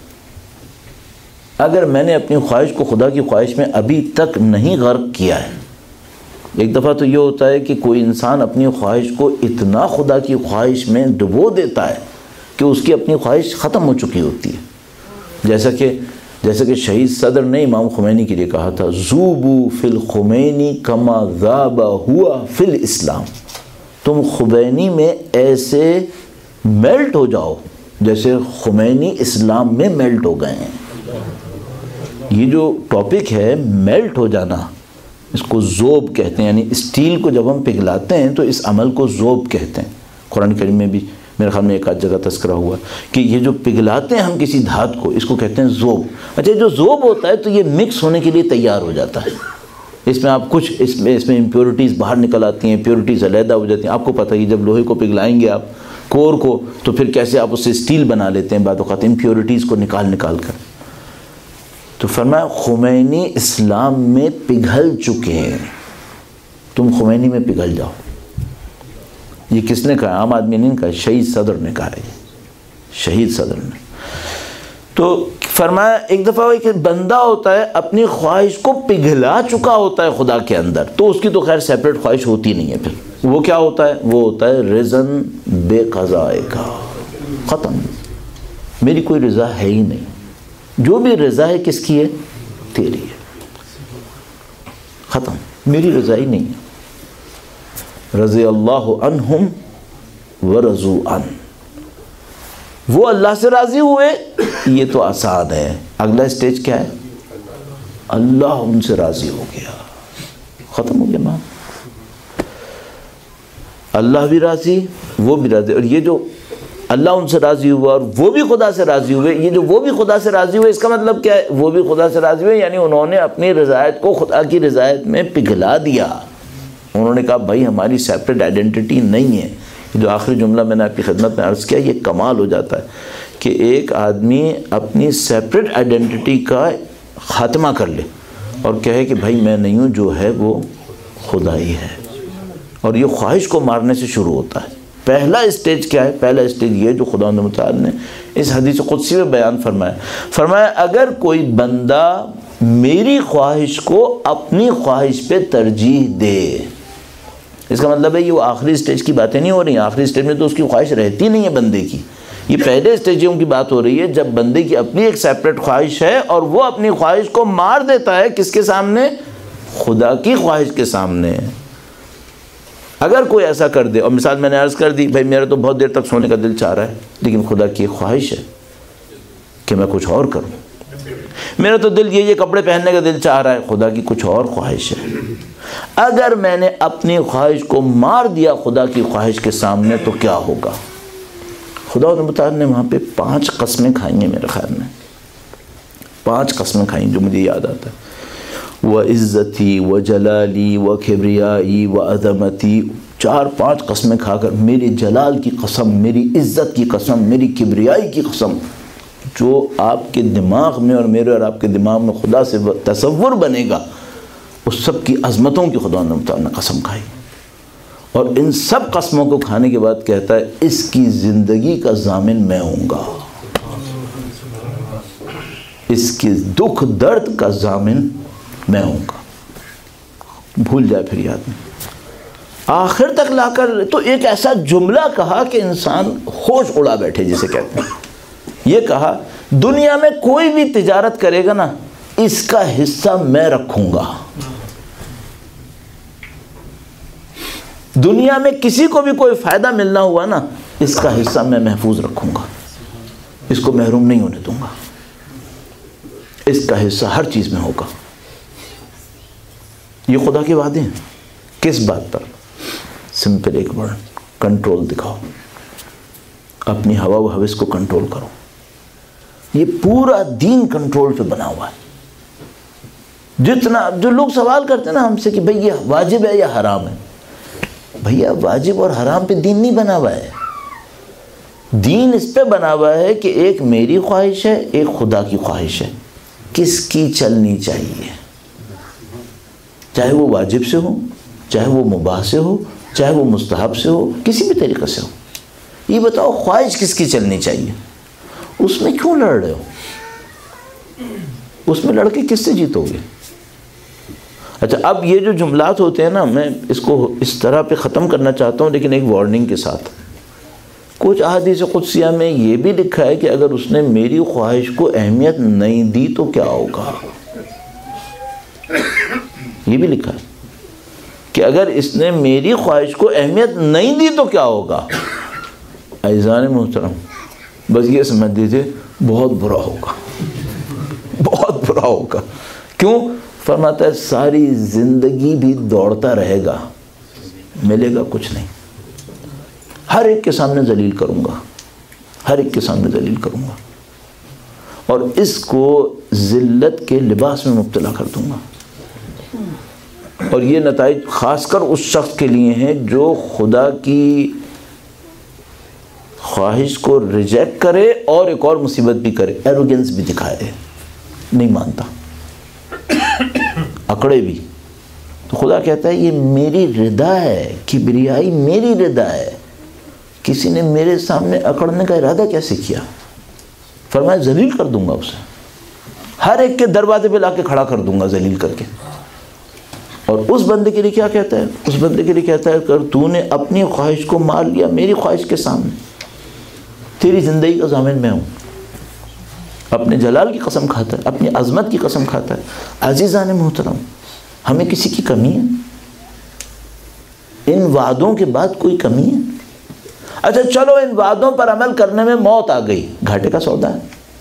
اگر میں نے اپنی خواہش کو خدا کی خواہش میں ابھی تک نہیں غرق کیا ہے. ایک دفعہ تو یہ ہوتا ہے کہ کوئی انسان اپنی خواہش کو اتنا خدا کی خواہش میں ڈبو دیتا ہے کہ اس کی اپنی خواہش ختم ہو چکی ہوتی ہے. جیسا کہ جیسا کہ شہید صدر نے امام خمینی کے لیے کہا تھا، ذوبو فی الخمینی کما ذاب ہوا فی الاسلام. تم خمینی میں ایسے میلٹ ہو جاؤ جیسے خمینی اسلام میں میلٹ ہو گئے ہیں. یہ جو ٹاپک ہے میلٹ ہو جانا، اس کو ذوب کہتے ہیں، یعنی اسٹیل کو جب ہم پگھلاتے ہیں تو اس عمل کو ذوب کہتے ہیں. قرآن کریم میں بھی میرے خیال میں ایک آدھ جگہ تذکرہ ہوا کہ یہ جو پگھلاتے ہیں ہم کسی دھات کو، اس کو کہتے ہیں ذوب. اچھا جو ذوب ہوتا ہے تو یہ مکس ہونے کے لیے تیار ہو جاتا ہے. اس میں آپ کچھ اس میں اس میں امپیورٹیز باہر نکل آتی ہیں، پیورٹیز علیحدہ ہو جاتی ہیں. آپ کو پتہ ہے جب لوہے کو پگھلائیں گے آپ کور کو تو پھر کیسے آپ اس سے اسٹیل بنا لیتے ہیں بعض اوقات امپیورٹیز کو نکال نکال کر. تو فرمایا خمینی اسلام میں پگھل چکے ہیں، تم خمینی میں پگھل جاؤ. یہ کس نے کہا؟ عام آدمی نہیں کہا، شہید صدر نے کہا ہے. شہید صدر نے تو فرمایا ایک دفعہ ایک بندہ ہوتا ہے اپنی خواہش کو پگھلا چکا ہوتا ہے خدا کے اندر، تو اس کی تو خیر سیپریٹ خواہش ہوتی نہیں ہے. پھر وہ کیا ہوتا ہے؟ وہ ہوتا ہے رضن بے قضائے کا. ختم، میری کوئی رضا ہے ہی نہیں، جو بھی رضا ہے کس کی ہے؟ تیری ہے. ختم، میری رضا ہی نہیں ہے. رضی اللہ عنہم ورضوا عنہ، وہ اللہ سے راضی ہوئے، یہ تو آسان ہے. اگلا سٹیج کیا ہے؟ اللہ ان سے راضی ہو گیا. ختم ہو گیا مان. اللہ بھی راضی، وہ بھی راضی. اور یہ جو اللہ ان سے راضی ہوا اور وہ بھی خدا سے راضی ہوئے، یہ جو وہ بھی خدا سے راضی ہوئے اس کا مطلب کیا ہے؟ وہ بھی خدا سے راضی ہوئے یعنی انہوں نے اپنی رضایت کو خدا کی رضایت میں پگھلا دیا. انہوں نے کہا بھائی ہماری سیپریٹ آئیڈینٹی نہیں ہے. جو آخری جملہ میں نے آپ کی خدمت میں عرض کیا، یہ کمال ہو جاتا ہے کہ ایک آدمی اپنی سیپریٹ آئیڈینٹی کا خاتمہ کر لے اور کہے کہ بھائی میں نہیں ہوں، جو ہے وہ خدا ہی ہے. اور یہ خواہش کو مارنے سے شروع ہوتا ہے. پہلا اسٹیج کیا ہے؟ پہلا اسٹیج یہ جو خدا متعال نے اس حدیث قدسی میں بیان فرمایا. فرمایا اگر کوئی بندہ میری خواہش کو اپنی خواہش پہ ترجیح دے. اس کا مطلب ہے یہ وہ آخری سٹیج کی باتیں نہیں ہو رہی ہیں. آخری سٹیج میں تو اس کی خواہش رہتی نہیں ہے بندے کی. یہ پہلے سٹیجوں کی بات ہو رہی ہے جب بندے کی اپنی ایک سیپریٹ خواہش ہے اور وہ اپنی خواہش کو مار دیتا ہے. کس کے سامنے؟ خدا کی خواہش کے سامنے. اگر کوئی ایسا کر دے, اور مثال میں نے عرض کر دی, بھائی میرا تو بہت دیر تک سونے کا دل چاہ رہا ہے لیکن خدا کی ایک خواہش ہے کہ میں کچھ اور کروں. میرا تو دل یہ یہ کپڑے پہننے کا دل چاہ رہا ہے, خدا کی کچھ اور خواہش ہے. اگر میں نے اپنی خواہش کو مار دیا خدا کی خواہش کے سامنے تو کیا ہوگا؟ خدا متعال نے وہاں پہ پانچ قسمیں کھائیں گے میرے خیال میں. پانچ قسمیں کھائیں جو مجھے یاد آتا ہے. وَعِزَّتِي وَجَلَالِي وَكِبْرِيَائِي وَعَظَمَتِي. چار پانچ قسمیں کھا کر, میری جلال کی قسم, میری عزت کی قسم, میری کبریائی کی قسم, جو آپ کے دماغ میں اور میرے اور آپ کے دماغ میں خدا سے تصور بنے گا اس سب کی عظمتوں کی خدا نے قسم کھائی. اور ان سب قسموں کو کھانے کے بعد کہتا ہے اس کی زندگی کا ضامن میں ہوں گا, اس کے دکھ درد کا ضامن میں ہوں گا. بھول جائے پھر یاد نہیں. آخر تک لا کر تو ایک ایسا جملہ کہا کہ انسان ہوش اڑا بیٹھے جسے کہتے ہیں. یہ کہا دنیا میں کوئی بھی تجارت کرے گا نا اس کا حصہ میں رکھوں گا. دنیا میں کسی کو بھی کوئی فائدہ ملنا ہوا نا اس کا حصہ میں محفوظ رکھوں گا, اس کو محروم نہیں ہونے دوں گا, اس کا حصہ ہر چیز میں ہوگا. یہ خدا کے وعدے ہیں. کس بات پر؟ سمپل ایک ورڈ, کنٹرول دکھاؤ. اپنی ہوا و ہوس کو کنٹرول کرو. یہ پورا دین کنٹرول پہ بنا ہوا ہے. جتنا جو لوگ سوال کرتے ہیں نا ہم سے کہ بھئی یہ واجب ہے یا حرام ہے, بھیا واجب اور حرام پہ دین نہیں بنا ہوا ہے. دین اس پہ بنا ہوا ہے کہ ایک میری خواہش ہے, ایک خدا کی خواہش ہے. کس کی چلنی چاہیے, چاہے وہ واجب سے ہو, چاہے وہ مباح سے ہو, چاہے وہ مستحب سے ہو, کسی بھی طریقے سے ہو. یہ بتاؤ خواہش کس کی چلنی چاہیے, اس میں کیوں لڑ رہے ہو؟ اس میں لڑ کے کس سے جیتو گے؟ اچھا اب یہ جو جملات ہوتے ہیں نا میں اس کو اس طرح پہ ختم کرنا چاہتا ہوں لیکن ایک وارننگ کے ساتھ. کچھ احادیث قدسیہ میں یہ بھی لکھا ہے کہ اگر اس نے میری خواہش کو اہمیت نہیں دی تو کیا ہوگا. یہ بھی لکھا ہے کہ اگر اس نے میری خواہش کو اہمیت نہیں دی تو کیا ہوگا. عزیزان محترم بس یہ سمجھ دیجیے بہت برا ہوگا, بہت برا ہوگا. کیوں؟ فرماتا ہے ساری زندگی بھی دوڑتا رہے گا, ملے گا کچھ نہیں. ہر ایک کے سامنے ذلیل کروں گا, ہر ایک کے سامنے ذلیل کروں گا, اور اس کو ذلت کے لباس میں مبتلا کر دوں گا. اور یہ نتائج خاص کر اس شخص کے لیے ہیں جو خدا کی خواہش کو ریجیکٹ کرے اور ایک اور مصیبت بھی کرے, ایروگنس بھی دکھائے, نہیں مانتا, اکڑے بھی. تو خدا کہتا ہے یہ میری رضا ہے, کبریائی میری رضا ہے. کسی نے میرے سامنے اکڑنے کا ارادہ کیسے کیا؟ فرمایا ذلیل کر دوں گا اسے, ہر ایک کے دروازے پہ لا کے کھڑا کر دوں گا ذلیل کر کے. اور اس بندے کے لیے کیا کہتا ہے؟ اس بندے کے لیے کہتا ہے کہ تو نے اپنی خواہش کو مار لیا میری خواہش کے سامنے, تیری زندگی کا ضامن میں ہوں. اپنے جلال کی قسم کھاتا ہے, اپنی عظمت کی قسم کھاتا ہے. عزیزان محترم ہمیں کسی کی کمی ہے؟ ان وعدوں کے بعد کوئی کمی ہے؟ اچھا چلو ان وعدوں پر عمل کرنے میں موت آ گئی, گھاٹے کا سودا ہے.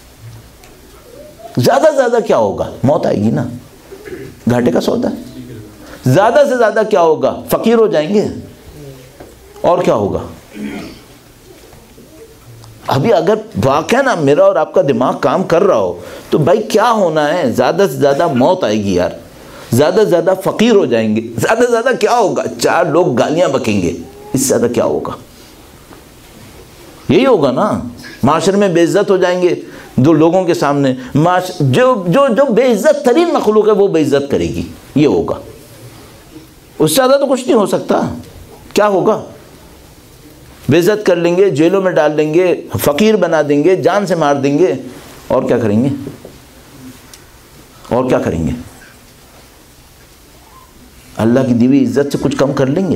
زیادہ سے زیادہ کیا ہوگا؟ موت آئے گی نا, گھاٹے کا سودا ہے. زیادہ سے زیادہ کیا ہوگا؟ فقیر ہو جائیں گے. اور کیا ہوگا؟ ابھی اگر واقعہ نا میرا اور آپ کا دماغ کام کر رہا ہو تو بھائی کیا ہونا ہے؟ زیادہ سے زیادہ موت آئے گی یار, زیادہ سے زیادہ فقیر ہو جائیں گے. زیادہ سے زیادہ کیا ہوگا؟ چار لوگ گالیاں بکیں گے. اس سے زیادہ کیا ہوگا؟ یہی ہوگا نا. معاشرے میں بے عزت ہو جائیں گے دو لوگوں کے سامنے. جو جو جو بے عزت ترین مخلوق ہے وہ بے عزت کرے گی, یہ ہوگا. اس سے زیادہ تو کچھ نہیں ہو سکتا. کیا ہوگا؟ بے عزت کر لیں گے, جیلوں میں ڈال دیں گے, فقیر بنا دیں گے, جان سے مار دیں گے, اور کیا کریں گے؟ اور کیا کریں گے؟ اللہ کی دی ہوئی عزت سے کچھ کم کر لیں گے؟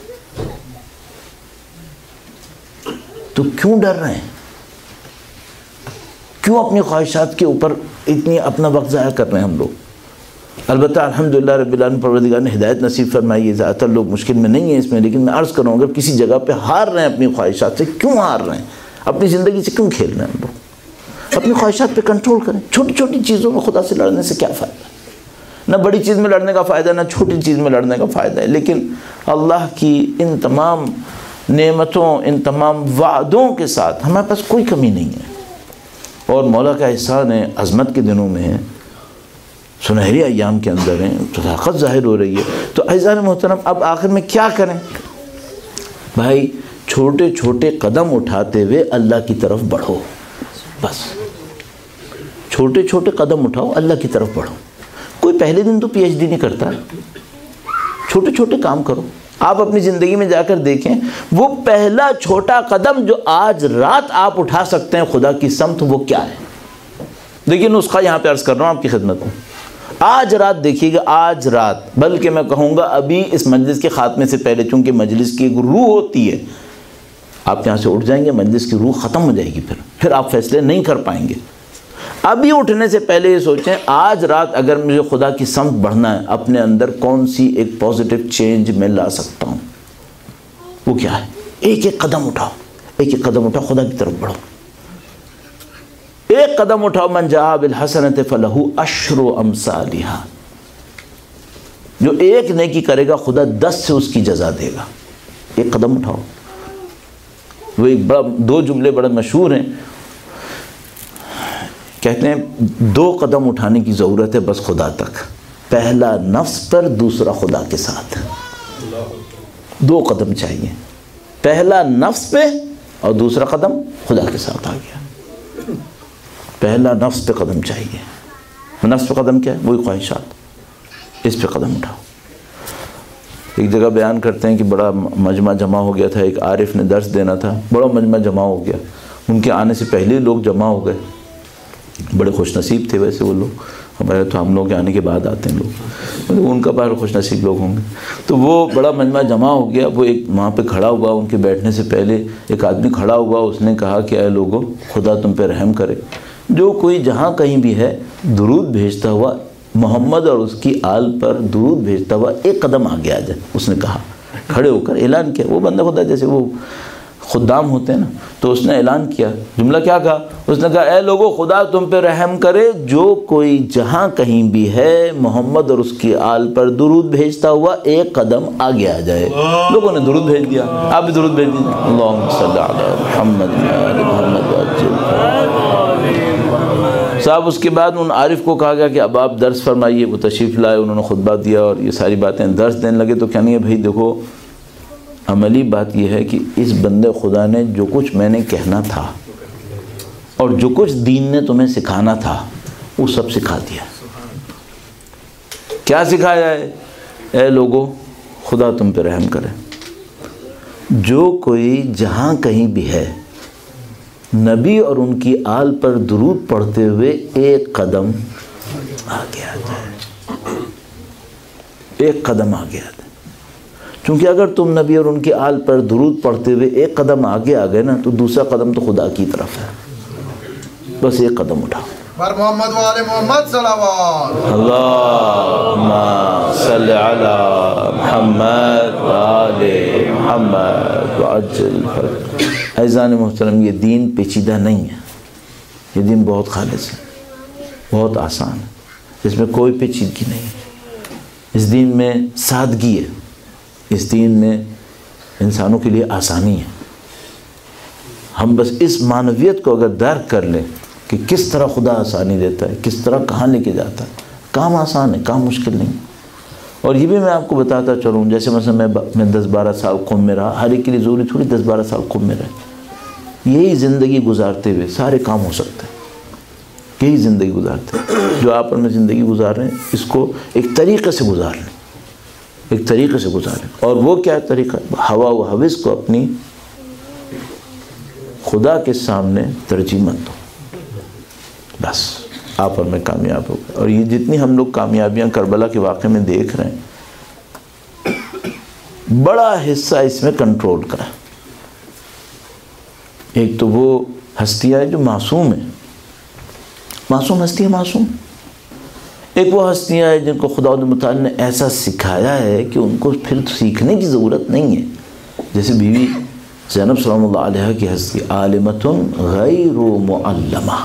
تو کیوں ڈر رہے ہیں؟ کیوں اپنی خواہشات کے اوپر اتنی اپنا وقت ضائع کر رہے ہیں ہم لوگ؟ البتہ الحمدللہ رب العالمین پروردگار نے ہدایت نصیب فرمائی ہے، زیادہ تر لوگ مشکل میں نہیں ہیں اس میں، لیکن میں عرض کروں اگر کسی جگہ پہ ہار رہے ہیں اپنی خواہشات سے، کیوں ہار رہے ہیں؟ اپنی زندگی سے کیوں کھیل رہے ہیں ہم لوگ؟ اپنی خواہشات پہ کنٹرول کریں. چھوٹی چھوٹی چیزوں میں خدا سے لڑنے سے کیا فائدہ؟ نہ بڑی چیز میں لڑنے کا فائدہ نہ چھوٹی چیز میں لڑنے کا فائدہ ہے. لیکن اللہ کی ان تمام نعمتوں، ان تمام وعدوں کے ساتھ ہمارے پاس کوئی کمی نہیں ہے. اور مولا کا احسان ہے، عظمت کے دنوں میں ہے، سنہری ایام کے اندر ہیں، طاقت ظاہر ہو رہی ہے. تو اعزائے محترم اب آخر میں کیا کریں؟ بھائی چھوٹے چھوٹے قدم اٹھاتے ہوئے اللہ کی طرف بڑھو. بس چھوٹے چھوٹے قدم اٹھاؤ، اللہ کی طرف بڑھو. کوئی پہلے دن تو پی ایچ ڈی نہیں کرتا، چھوٹے چھوٹے کام کرو. آپ اپنی زندگی میں جا کر دیکھیں وہ پہلا چھوٹا قدم جو آج رات آپ اٹھا سکتے ہیں خدا کی سمت، وہ کیا ہے؟ دیکھیے نسخہ یہاں پہ عرض کر رہا ہوں آپ کی خدمت میں. آج رات دیکھیے گا، آج رات، بلکہ میں کہوں گا ابھی اس مجلس کے خاتمے سے پہلے، چونکہ مجلس کی ایک روح ہوتی ہے، آپ یہاں سے اٹھ جائیں گے مجلس کی روح ختم ہو جائے گی، پھر پھر آپ فیصلے نہیں کر پائیں گے. ابھی اٹھنے سے پہلے یہ سوچیں آج رات اگر مجھے خدا کی سمت بڑھنا ہے، اپنے اندر کون سی ایک پازیٹیو چینج میں لا سکتا ہوں، وہ کیا ہے؟ ایک ایک قدم اٹھاؤ، ایک ایک قدم اٹھاؤ، خدا کی طرف بڑھو. ایک قدم اٹھاؤ، من جاء بالحسنۃ فلہ عشر امثالھا، جو ایک نیکی کرے گا خدا دس سے اس کی جزا دے گا. ایک قدم اٹھاؤ. وہ ایک بڑا دو جملے بڑے مشہور ہیں، کہتے ہیں دو قدم اٹھانے کی ضرورت ہے بس خدا تک. پہلا نفس پر، دوسرا خدا کے ساتھ. دو قدم چاہیے، پہلا نفس پہ اور دوسرا قدم خدا کے ساتھ. آ گیا پہلا نفس پہ قدم چاہیے. نفس پہ قدم کیا ہے؟ وہی خواہشات. اس پہ قدم اٹھاؤ. ایک جگہ بیان کرتے ہیں کہ بڑا مجمع جمع ہو گیا تھا، ایک عارف نے درس دینا تھا، بڑا مجمع جمع ہو گیا. ان کے آنے سے پہلے لوگ جمع ہو گئے. بڑے خوش نصیب تھے ویسے وہ لوگ، ہمارے تو ہم لوگ کے آنے کے بعد آتے ہیں لوگ، ان کا بڑے خوش نصیب لوگ ہوں گے. تو وہ بڑا مجمع جمع ہو گیا. وہ ایک وہاں پہ کھڑا ہوا، ان کے بیٹھنے سے پہلے ایک آدمی کھڑا ہوا، اس نے کہا کہ اے لوگوں خدا تم پہ رحم کرے، جو کوئی جہاں کہیں بھی ہے درود بھیجتا ہوا محمد اور اس کی آل پر درود بھیجتا ہوا ایک قدم آگے آ جائے. اس نے کہا، کھڑے ہو کر اعلان کیا. وہ بندہ خدا جیسے وہ خدام ہوتے ہیں نا، تو اس نے اعلان کیا. جملہ کیا کہا؟ اس نے کہا اے لوگوں خدا تم پہ رحم کرے، جو کوئی جہاں کہیں بھی ہے محمد اور اس کی آل پر درود بھیجتا ہوا ایک قدم آگے آ جائے. لوگوں نے درود بھیج دیا. آپ بھی درود بھیج دیجیے. اللہم صلی علی محمد وعلی محمد وعجل. صاحب اس کے بعد ان عارف کو کہا گیا کہ اب آپ درس فرمائیے. وہ تشریف لائے، انہوں نے خطبہ دیا اور یہ ساری باتیں درس دینے لگے. تو کہنے بھائی دیکھو عملی بات یہ ہے کہ اس بندے خدا نے جو کچھ میں نے کہنا تھا اور جو کچھ دین نے تمہیں سکھانا تھا وہ سب سکھا دیا. کیا سکھایا ہے؟ اے لوگو خدا تم پہ رحم کرے، جو کوئی جہاں کہیں بھی ہے نبی اور ان کی آل پر درود پڑھتے ہوئے ایک قدم آگے آ جائے. ایک قدم آگے آ جائے. چونکہ اگر تم نبی اور ان کی آل پر درود پڑھتے ہوئے ایک قدم آگے آ گئے نا، تو دوسرا قدم تو خدا کی طرف ہے. بس ایک قدم اٹھاؤ. بر محمد و آل محمد صلوات. اللہم صلی علی محمد و آل محمد وعجل فرج. عزیزان محترم، یہ دین پیچیدہ نہیں ہے، یہ دین بہت خالص ہے، بہت آسان ہے. اس میں کوئی پیچیدگی نہیں ہے. اس دین میں سادگی ہے، اس دین میں انسانوں کے لیے آسانی ہے. ہم بس اس معنویت کو اگر درک کر لیں کہ کس طرح خدا آسانی دیتا ہے، کس طرح کہاں لے کے جاتا ہے. کام آسان ہے، کام مشکل نہیں. اور یہ بھی میں آپ کو بتاتا چلوں، جیسے مثلا میں میں دس بارہ سال قوم میں رہا. ہر ایک کے لیے ضروری تھوڑی دس بارہ سال قوم میں رہے. یہی زندگی گزارتے ہوئے سارے کام ہو سکتے ہیں. یہی زندگی گزارتے ہیں. جو آپ میں زندگی گزار رہے ہیں اس کو ایک طریقے سے گزار لیں، ایک طریقے سے گزاریں. اور وہ کیا طریقہ؟ ہوا و حوث کو اپنی خدا کے سامنے ترجیح مت دو. بس آپ اور میں کامیاب ہو گئے. اور یہ جتنی ہم لوگ کامیابیاں کربلا کے واقعے میں دیکھ رہے ہیں، بڑا حصہ اس میں کنٹرول کا ہے. ایک تو وہ ہستیاں ہیں جو معصوم ہیں، معصوم ہستیاں معصوم. ایک وہ ہستیاں ہیں جن کو خدا متعال نے ایسا سکھایا ہے کہ ان کو پھر سیکھنے کی ضرورت نہیں ہے. جیسے بیوی زینب سلام اللہ علیہ کی ہستی عالمۃ غیر معلمہ،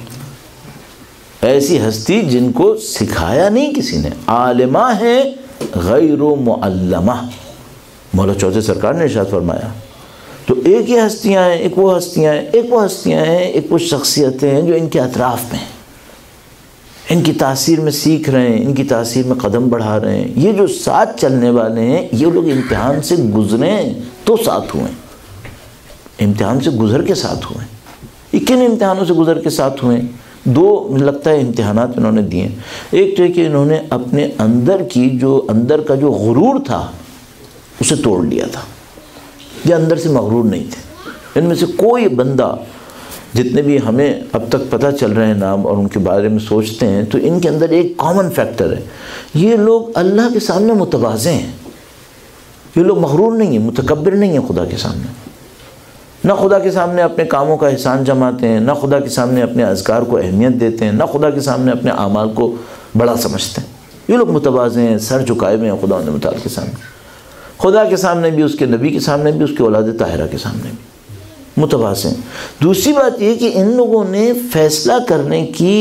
ایسی ہستی جن کو سکھایا نہیں کسی نے، عالمہ ہے غیر معلمہ. مولا چوتھے سرکار نے ارشاد فرمایا. تو ایک یہ ہستیاں ہیں، ایک وہ ہستیاں ہیں، ایک وہ ہستیاں ہیں، ایک وہ شخصیتیں ہیں جو ان کے اطراف میں ہیں، ان کی تاثیر میں سیکھ رہے ہیں، ان کی تاثیر میں قدم بڑھا رہے ہیں. یہ جو ساتھ چلنے والے ہیں یہ لوگ امتحان سے گزرے تو ساتھ ہوئے، امتحان سے گزر کے ساتھ ہوئے. یہ کن امتحانوں سے گزر کے ساتھ ہوئے؟ دو لگتا ہے امتحانات انہوں نے دیے. ایک تو ہے کہ انہوں نے اپنے اندر کی جو اندر کا جو غرور تھا اسے توڑ لیا تھا. یہ اندر سے مغرور نہیں تھے. ان میں سے کوئی بندہ، جتنے بھی ہمیں اب تک پتہ چل رہے ہیں نام اور ان کے بارے میں سوچتے ہیں، تو ان کے اندر ایک کامن فیکٹر ہے، یہ لوگ اللہ کے سامنے متواضع ہیں. یہ لوگ مغرور نہیں ہیں، متکبر نہیں ہیں خدا کے سامنے. نہ خدا کے سامنے اپنے کاموں کا احسان جماتے ہیں، نہ خدا کے سامنے اپنے اذکار کو اہمیت دیتے ہیں، نہ خدا کے سامنے اپنے اعمال کو بڑا سمجھتے ہیں. یہ لوگ متواضع ہیں، سر جھکائے ہوئے ہیں خدا متعال کے سامنے، خدا کے سامنے بھی، اس کے نبی کے سامنے بھی، اس کے اولاد طاہرہ کے سامنے بھی متواضع ہیں. دوسری بات یہ کہ ان لوگوں نے فیصلہ کرنے کی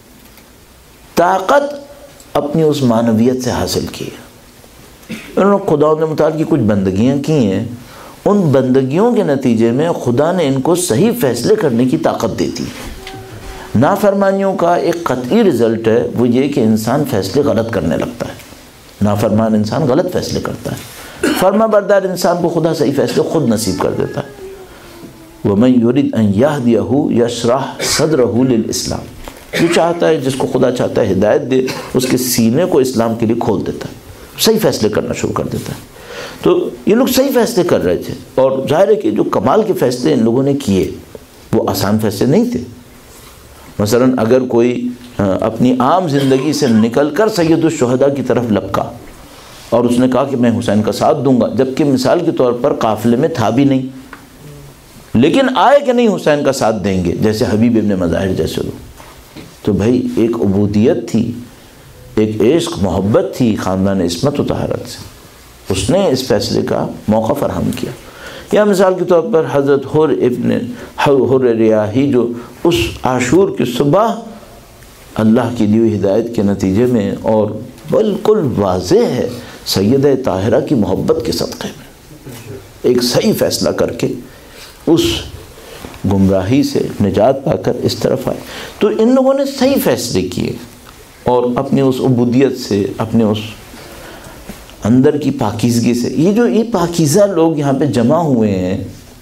طاقت اپنی اس معنویت سے حاصل کی. انہوں نے خدا متعال کی کچھ بندگیاں کی ہیں، ان بندگیوں کے نتیجے میں خدا نے ان کو صحیح فیصلے کرنے کی طاقت دیتی. نافرمانیوں کا ایک قطعی رزلٹ ہے وہ یہ کہ انسان فیصلے غلط کرنے لگتا ہے. نافرمان انسان غلط فیصلے کرتا ہے، فرما بردار انسان کو خدا صحیح فیصلے خود نصیب کر دیتا ہے. وَمَن يُرِدْ أَن يَهْدِيَهُ يَشْرَحْ صَدْرَهُ لِلْإِسْلَامِ، جو چاہتا ہے، جس کو خدا چاہتا ہے ہدایت دے، اس کے سینے کو اسلام کے لیے کھول دیتا ہے، صحیح فیصلے کرنا شروع کر دیتا ہے. تو یہ لوگ صحیح فیصلے کر رہے تھے، اور ظاہر ہے کہ جو کمال کے فیصلے ان لوگوں نے کیے وہ آسان فیصلے نہیں تھے. مثلا اگر کوئی اپنی عام زندگی سے نکل کر سید الشہداء کی طرف لپکا اور اس نے کہا کہ میں حسین کا ساتھ دوں گا، جبکہ مثال کے طور پر قافلے میں تھا بھی نہیں، لیکن آئے کہ نہیں حسین کا ساتھ دیں گے، جیسے حبیب ابن مظاہر جیسے لوگ. تو بھائی ایک عبودیت تھی، ایک عشق محبت تھی خاندان عصمت و طہارت سے، اس نے اس فیصلے کا موقع فراہم کیا. یا مثال کے طور پر حضرت حر ابن حر ریاحی جو اس عاشور کی صبح اللہ کی دی ہوئی ہدایت کے نتیجے میں اور بالکل واضح ہے سیدہ طاہرہ کی محبت کے صدقے میں ایک صحیح فیصلہ کر کے اس گمراہی سے نجات پا کر اس طرف آئے. تو ان لوگوں نے صحیح فیصلے کیے اور اپنی اس عبودیت سے، اپنے اس اندر کی پاکیزگی سے. یہ جو یہ پاکیزہ لوگ یہاں پہ جمع ہوئے ہیں،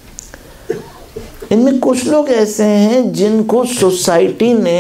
ان میں کچھ لوگ ایسے ہیں جن کو سوسائٹی نے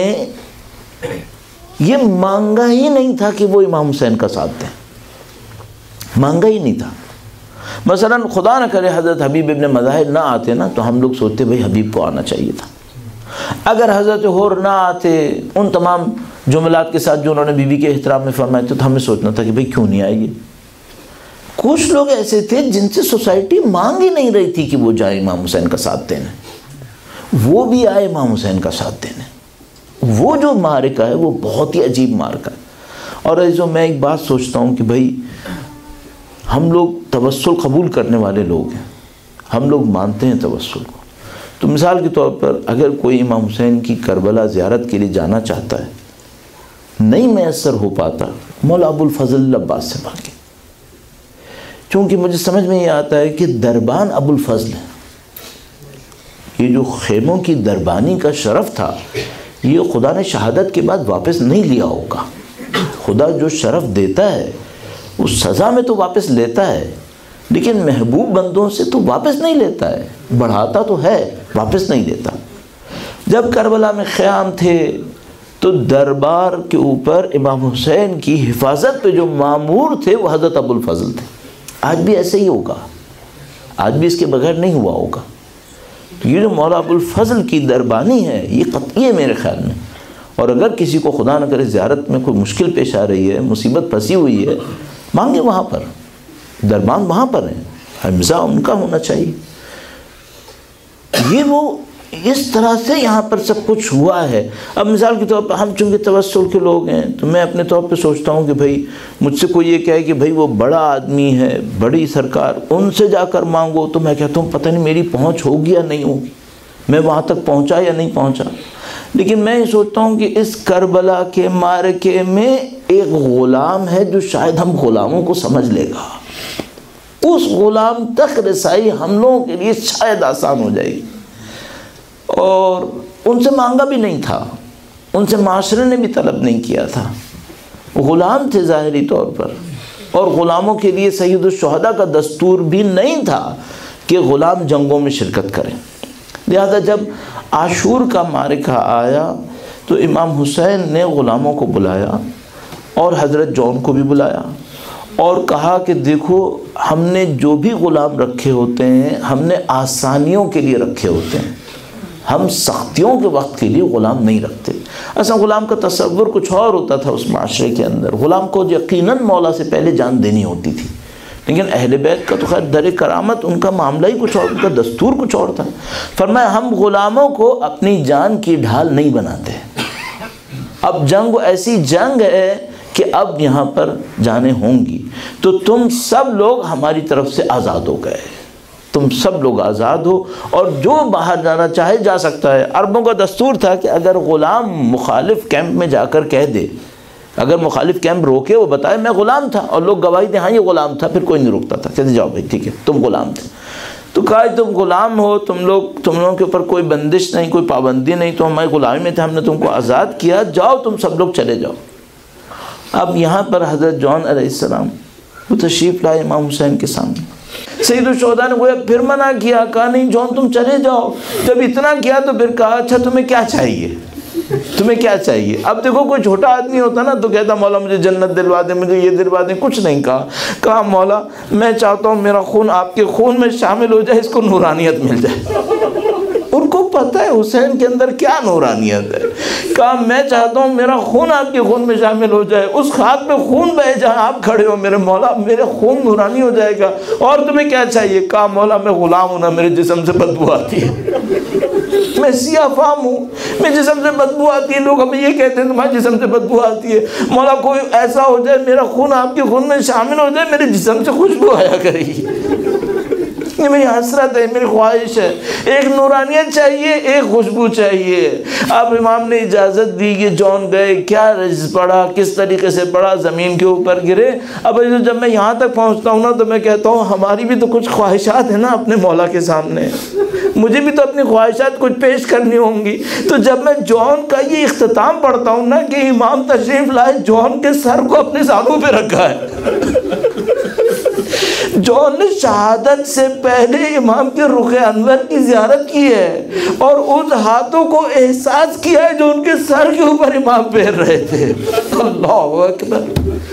یہ مانگا ہی نہیں تھا کہ وہ امام حسین کا ساتھ دیں، مانگا ہی نہیں تھا. مثلا خدا نہ کرے حضرت حبیب ابن مظاہر نہ آتے نا تو ہم لوگ سوچتے بھئی حبیب کو آنا چاہیے تھا. اگر حضرت حر نہ آتے ان تمام جملات کے ساتھ جو انہوں نے بی بی کے احترام میں فرمائے تھے تو ہمیں سوچنا تھا کہ بھئی کیوں نہیں آئے. کچھ لوگ ایسے تھے جن سے سوسائٹی مانگ ہی نہیں رہی تھی کہ وہ جائے امام حسین کا ساتھ دینے، وہ بھی آئے امام حسین کا ساتھ دینے. وہ جو معرکہ ہے وہ بہت ہی عجیب معرکہ ہے. اور عزیزو میں ایک بات سوچتا ہوں کہ بھئی ہم لوگ توسل قبول کرنے والے لوگ ہیں، ہم لوگ مانتے ہیں توسل کو. تو مثال کے طور پر اگر کوئی امام حسین کی کربلا زیارت کے لیے جانا چاہتا ہے، نہیں میسر ہو پاتا، مولا ابو الفضل عباس سے مانگے. چونکہ مجھے سمجھ میں یہ آتا ہے کہ دربان ابو الفضل ہے، یہ جو خیموں کی دربانی کا شرف تھا یہ خدا نے شہادت کے بعد واپس نہیں لیا ہوگا. خدا جو شرف دیتا ہے اس سزا میں تو واپس لیتا ہے، لیکن محبوب بندوں سے تو واپس نہیں لیتا ہے، بڑھاتا تو ہے واپس نہیں لیتا. جب کربلا میں خیام تھے تو دربار کے اوپر امام حسین کی حفاظت پہ جو مامور تھے وہ حضرت ابو الفضل تھے. آج بھی ایسے ہی ہوگا، آج بھی اس کے بغیر نہیں ہوا ہوگا. تو یہ جو مولا ابو الفضل کی دربانی ہے یہ قطعی ہے میرے خیال میں. اور اگر کسی کو خدا نہ کرے زیارت میں کوئی مشکل پیش آ رہی ہے، مصیبت پھنسی ہوئی ہے، مانگے وہاں پر، دربان وہاں پر ہیں، حمزہ ان کا ہونا چاہیے۔ یہ وہ اس طرح سے یہاں پر سب کچھ ہوا ہے۔ اب مثال کے طور پر ہم چونکہ توسل کے لوگ ہیں تو میں اپنے طور پہ سوچتا ہوں کہ بھائی مجھ سے کوئی یہ کہے کہ بھائی وہ بڑا آدمی ہے، بڑی سرکار، ان سے جا کر مانگو، تو میں کہتا ہوں پتہ نہیں میری پہنچ ہوگی یا نہیں ہوگی، میں وہاں تک پہنچا یا نہیں پہنچا۔ لیکن میں یہ سوچتا ہوں کہ اس کربلا کے معرکے میں ایک غلام ہے جو شاید ہم غلاموں کو سمجھ لے گا، اس غلام تک رسائی ہم لوگوں کے لیے شاید آسان ہو جائے گی۔ اور ان سے مانگا بھی نہیں تھا، ان سے معاشرے نے بھی طلب نہیں کیا تھا، غلام تھے ظاہری طور پر، اور غلاموں کے لیے سید الشہداء کا دستور بھی نہیں تھا کہ غلام جنگوں میں شرکت کریں۔ لہذا جب عاشور کا معرکہ آیا تو امام حسین نے غلاموں کو بلایا اور حضرت جون کو بھی بلایا اور کہا کہ دیکھو ہم نے جو بھی غلام رکھے ہوتے ہیں ہم نے آسانیوں کے لیے رکھے ہوتے ہیں، ہم سختیوں کے وقت کے لیے غلام نہیں رکھتے۔ اصلا غلام کا تصور کچھ اور ہوتا تھا اس معاشرے کے اندر، غلام کو یقیناً مولا سے پہلے جان دینی ہوتی تھی، لیکن اہل بیت کا تو خیر در کرامت، ان کا معاملہ ہی کچھ اور، ان کا دستور کچھ اور تھا۔ فرمایا ہم غلاموں کو اپنی جان کی ڈھال نہیں بناتے، اب جنگ ایسی جنگ ہے کہ اب یہاں پر جانیں ہوں گی، تو تم سب لوگ ہماری طرف سے آزاد ہو گئے، تم سب لوگ آزاد ہو، اور جو باہر جانا چاہے جا سکتا ہے۔ عربوں کا دستور تھا کہ اگر غلام مخالف کیمپ میں جا کر کہہ دے، اگر مخالف کیمپ روکے، وہ بتائے میں غلام تھا اور لوگ گواہی دیں ہاں یہ غلام تھا، پھر کوئی نہیں روکتا تھا، کہتے جاؤ بھائی ٹھیک ہے تم غلام تھے۔ تو کہا تم غلام ہو، تم لوگ تم لوگوں کے اوپر کوئی بندش نہیں، کوئی پابندی نہیں، تو ہماری غلامی میں تھے، ہم نے تم کو آزاد کیا، جاؤ تم سب لوگ چلے جاؤ۔ اب یہاں پر حضرت جون علیہ السلام وہ تشریف لائے امام حسین کے سامنے۔ سید الشہداء نے گویا پھر منع کیا، کہا نہیں جون تم چلے جاؤ۔ جب اتنا کیا تو پھر کہا اچھا تمہیں کیا چاہیے، تمہیں کیا چاہیے؟ اب دیکھو کوئی چھوٹا آدمی ہوتا نا تو کہتا مولا مجھے جنت دلوا دیں، مجھے یہ دلوا دیں، کچھ نہیں کہا۔ کہا مولا میں چاہتا ہوں میرا خون آپ کے خون میں شامل ہو جائے، اس کو نورانیت مل جائے۔ ان کو پتہ ہے حسین کے اندر کیا نورانیت ہے۔ کہا میں چاہتا ہوں میرا خون آپ کے خون میں شامل ہو جائے، اس خاک پہ خون بہے جہاں آپ کھڑے ہو میرے مولا، میرے خون نورانی ہو جائے گا۔ اور تمہیں کیا چاہیے؟ کہا مولا میں غلام ہوں نا، میرے جسم سے بدبو آتی ہے، میں سیاہ فام ہوں، میرے جسم سے بدبو آتی ہے، لوگ ہمیں یہ کہتے ہیں تمہارے جسم سے بدبو آتی ہے، مولا کوئی ایسا ہو جائے میرا خون آپ کے خون میں شامل ہو جائے، میرے جسم سے خوشبو آیا کرے گی۔ یہ میری حسرت ہے، میری خواہش ہے، ایک نورانیت چاہیے، ایک خوشبو چاہیے۔ اب امام نے اجازت دی کہ جون گئے، کیا رجز پڑا، کس طریقے سے پڑا، زمین کے اوپر گرے۔ اب جب میں یہاں تک پہنچتا ہوں نا تو میں کہتا ہوں ہماری بھی تو کچھ خواہشات ہیں نا اپنے مولا کے سامنے، مجھے بھی تو اپنی خواہشات کچھ پیش کرنی ہوں گی۔ تو جب میں جون کا یہ اختتام پڑھتا ہوں نا کہ امام تشریف لائے، جون کے سر کو اپنے زانوں پہ رکھا ہے۔ جون نے شہادت سے پہلے امام کے رخ انور کی زیارت کی ہے اور اس ہاتھوں کو احساس کیا ہے جو ان کے سر کے اوپر امام پھیر رہے تھے۔ اللہ اکبر۔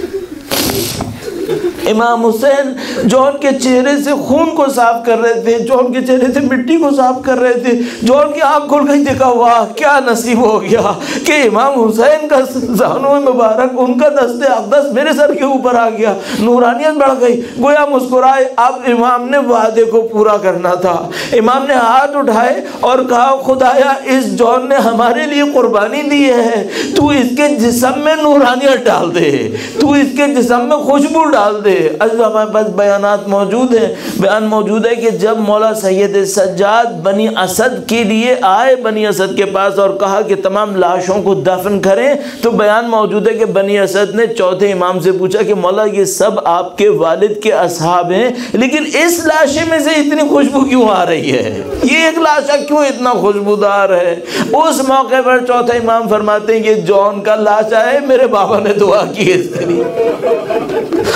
امام حسین جون کے چہرے سے خون کو صاف کر رہے تھے، جون کے چہرے سے مٹی کو صاف کر رہے تھے۔ جون کی آنکھ کھل گئی، دیکھا واہ کیا نصیب ہو گیا کہ امام حسین کا زانو مبارک، ان کا دست اقدس میرے سر کے اوپر آ گیا، نورانیت بڑھ گئی۔ گویا مسکرائے۔ اب امام نے وعدے کو پورا کرنا تھا۔ امام نے ہاتھ اٹھائے اور کہا خدایا اس جون نے ہمارے لیے قربانی دی ہے، تو اس کے جسم میں نورانیت ڈال دے، تو اس کے جسم میں خوشبو ڈال دے۔ عزیز ہمارے پاس بیانات موجود ہیں، بیان موجود ہے کہ جب مولا سید سجاد بنی اسد کے لیے آئے بنی اسد کے پاس اور کہا کہ تمام لاشوں کو دفن کریں، تو بیان موجود ہے کہ بنی اسد نے چوتھے امام سے پوچھا کہ مولا یہ سب آپ کے والد کے اصحاب ہیں، لیکن اس لاشے میں سے اتنی خوشبو کیوں آ رہی ہے، یہ ایک لاشا کیوں اتنا خوشبودار ہے؟ اس موقع پر چوتھا امام فرماتے ہیں یہ جون کا لاشا ہے، میرے بابا نے دعا کی اس کے لیے۔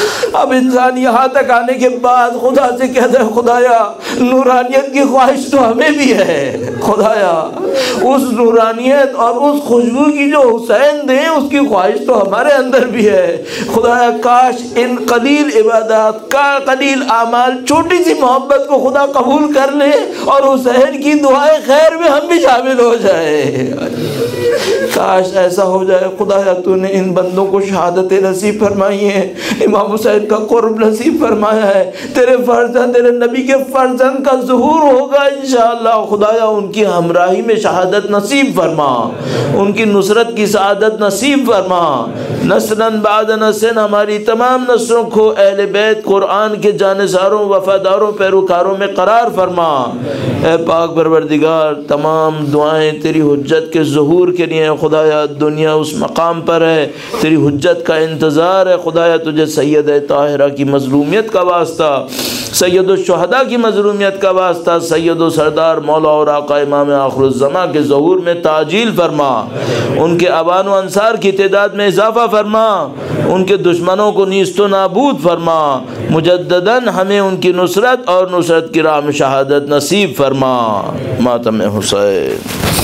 اب انسان یہاں تک آنے کے بعد خدا سے کہتا ہے خدایا نورانیت کی خواہش تو ہمیں بھی ہے، خدایا اس نورانیت اور اس خوشبو کی جو حسین دیں اس کی خواہش تو ہمارے اندر بھی ہے، خدایا کاش ان قلیل عبادات کا قلیل اعمال چھوٹی سی محبت کو خدا قبول کر لے اور حسین کی دعائیں خیر میں ہم بھی شامل ہو جائے، کاش ایسا ہو جائے۔ خدایا تو نے ان بندوں کو شہادت نصیب فرمائی ہے، امام حسین کا قرب نصیب فرمایا ہے، تیرے فرزند تیرے نبی کے فرزند کا ظہور ہوگا انشاءاللہ، خدایا ان کی ہمراہی میں شہادت نصیب فرما، ان کی نصرت کی سعادت نصیب فرما، نسلاً بعد نسل ہماری تمام نسلوں کو اہل بیت قرآن کے جانثاروں وفاداروں پیروکاروں میں قرار فرما۔ اے پاک پروردگار تمام دعائیں تیری حجت کے ظہور کے لیے، خدایا دنیا اس مقام پر ہے، تیری حجت کا انتظار ہے، خدایا تجھے سید طاہرہ کی مظلومیت کا واسطہ، سید الشہداء کی مظلومیت کا واسطہ، سید و سردار مولا اور آقا امام آخر الزماں کے ظہور میں تعجیل فرما، ان کے ابان و انصار کی تعداد میں اضافہ فرما، ان کے دشمنوں کو نیست و نابود فرما، مجدداً ہمیں ان کی نصرت اور نصرت کی راہ میں شہادت نصیب فرما۔ ماتم حسین۔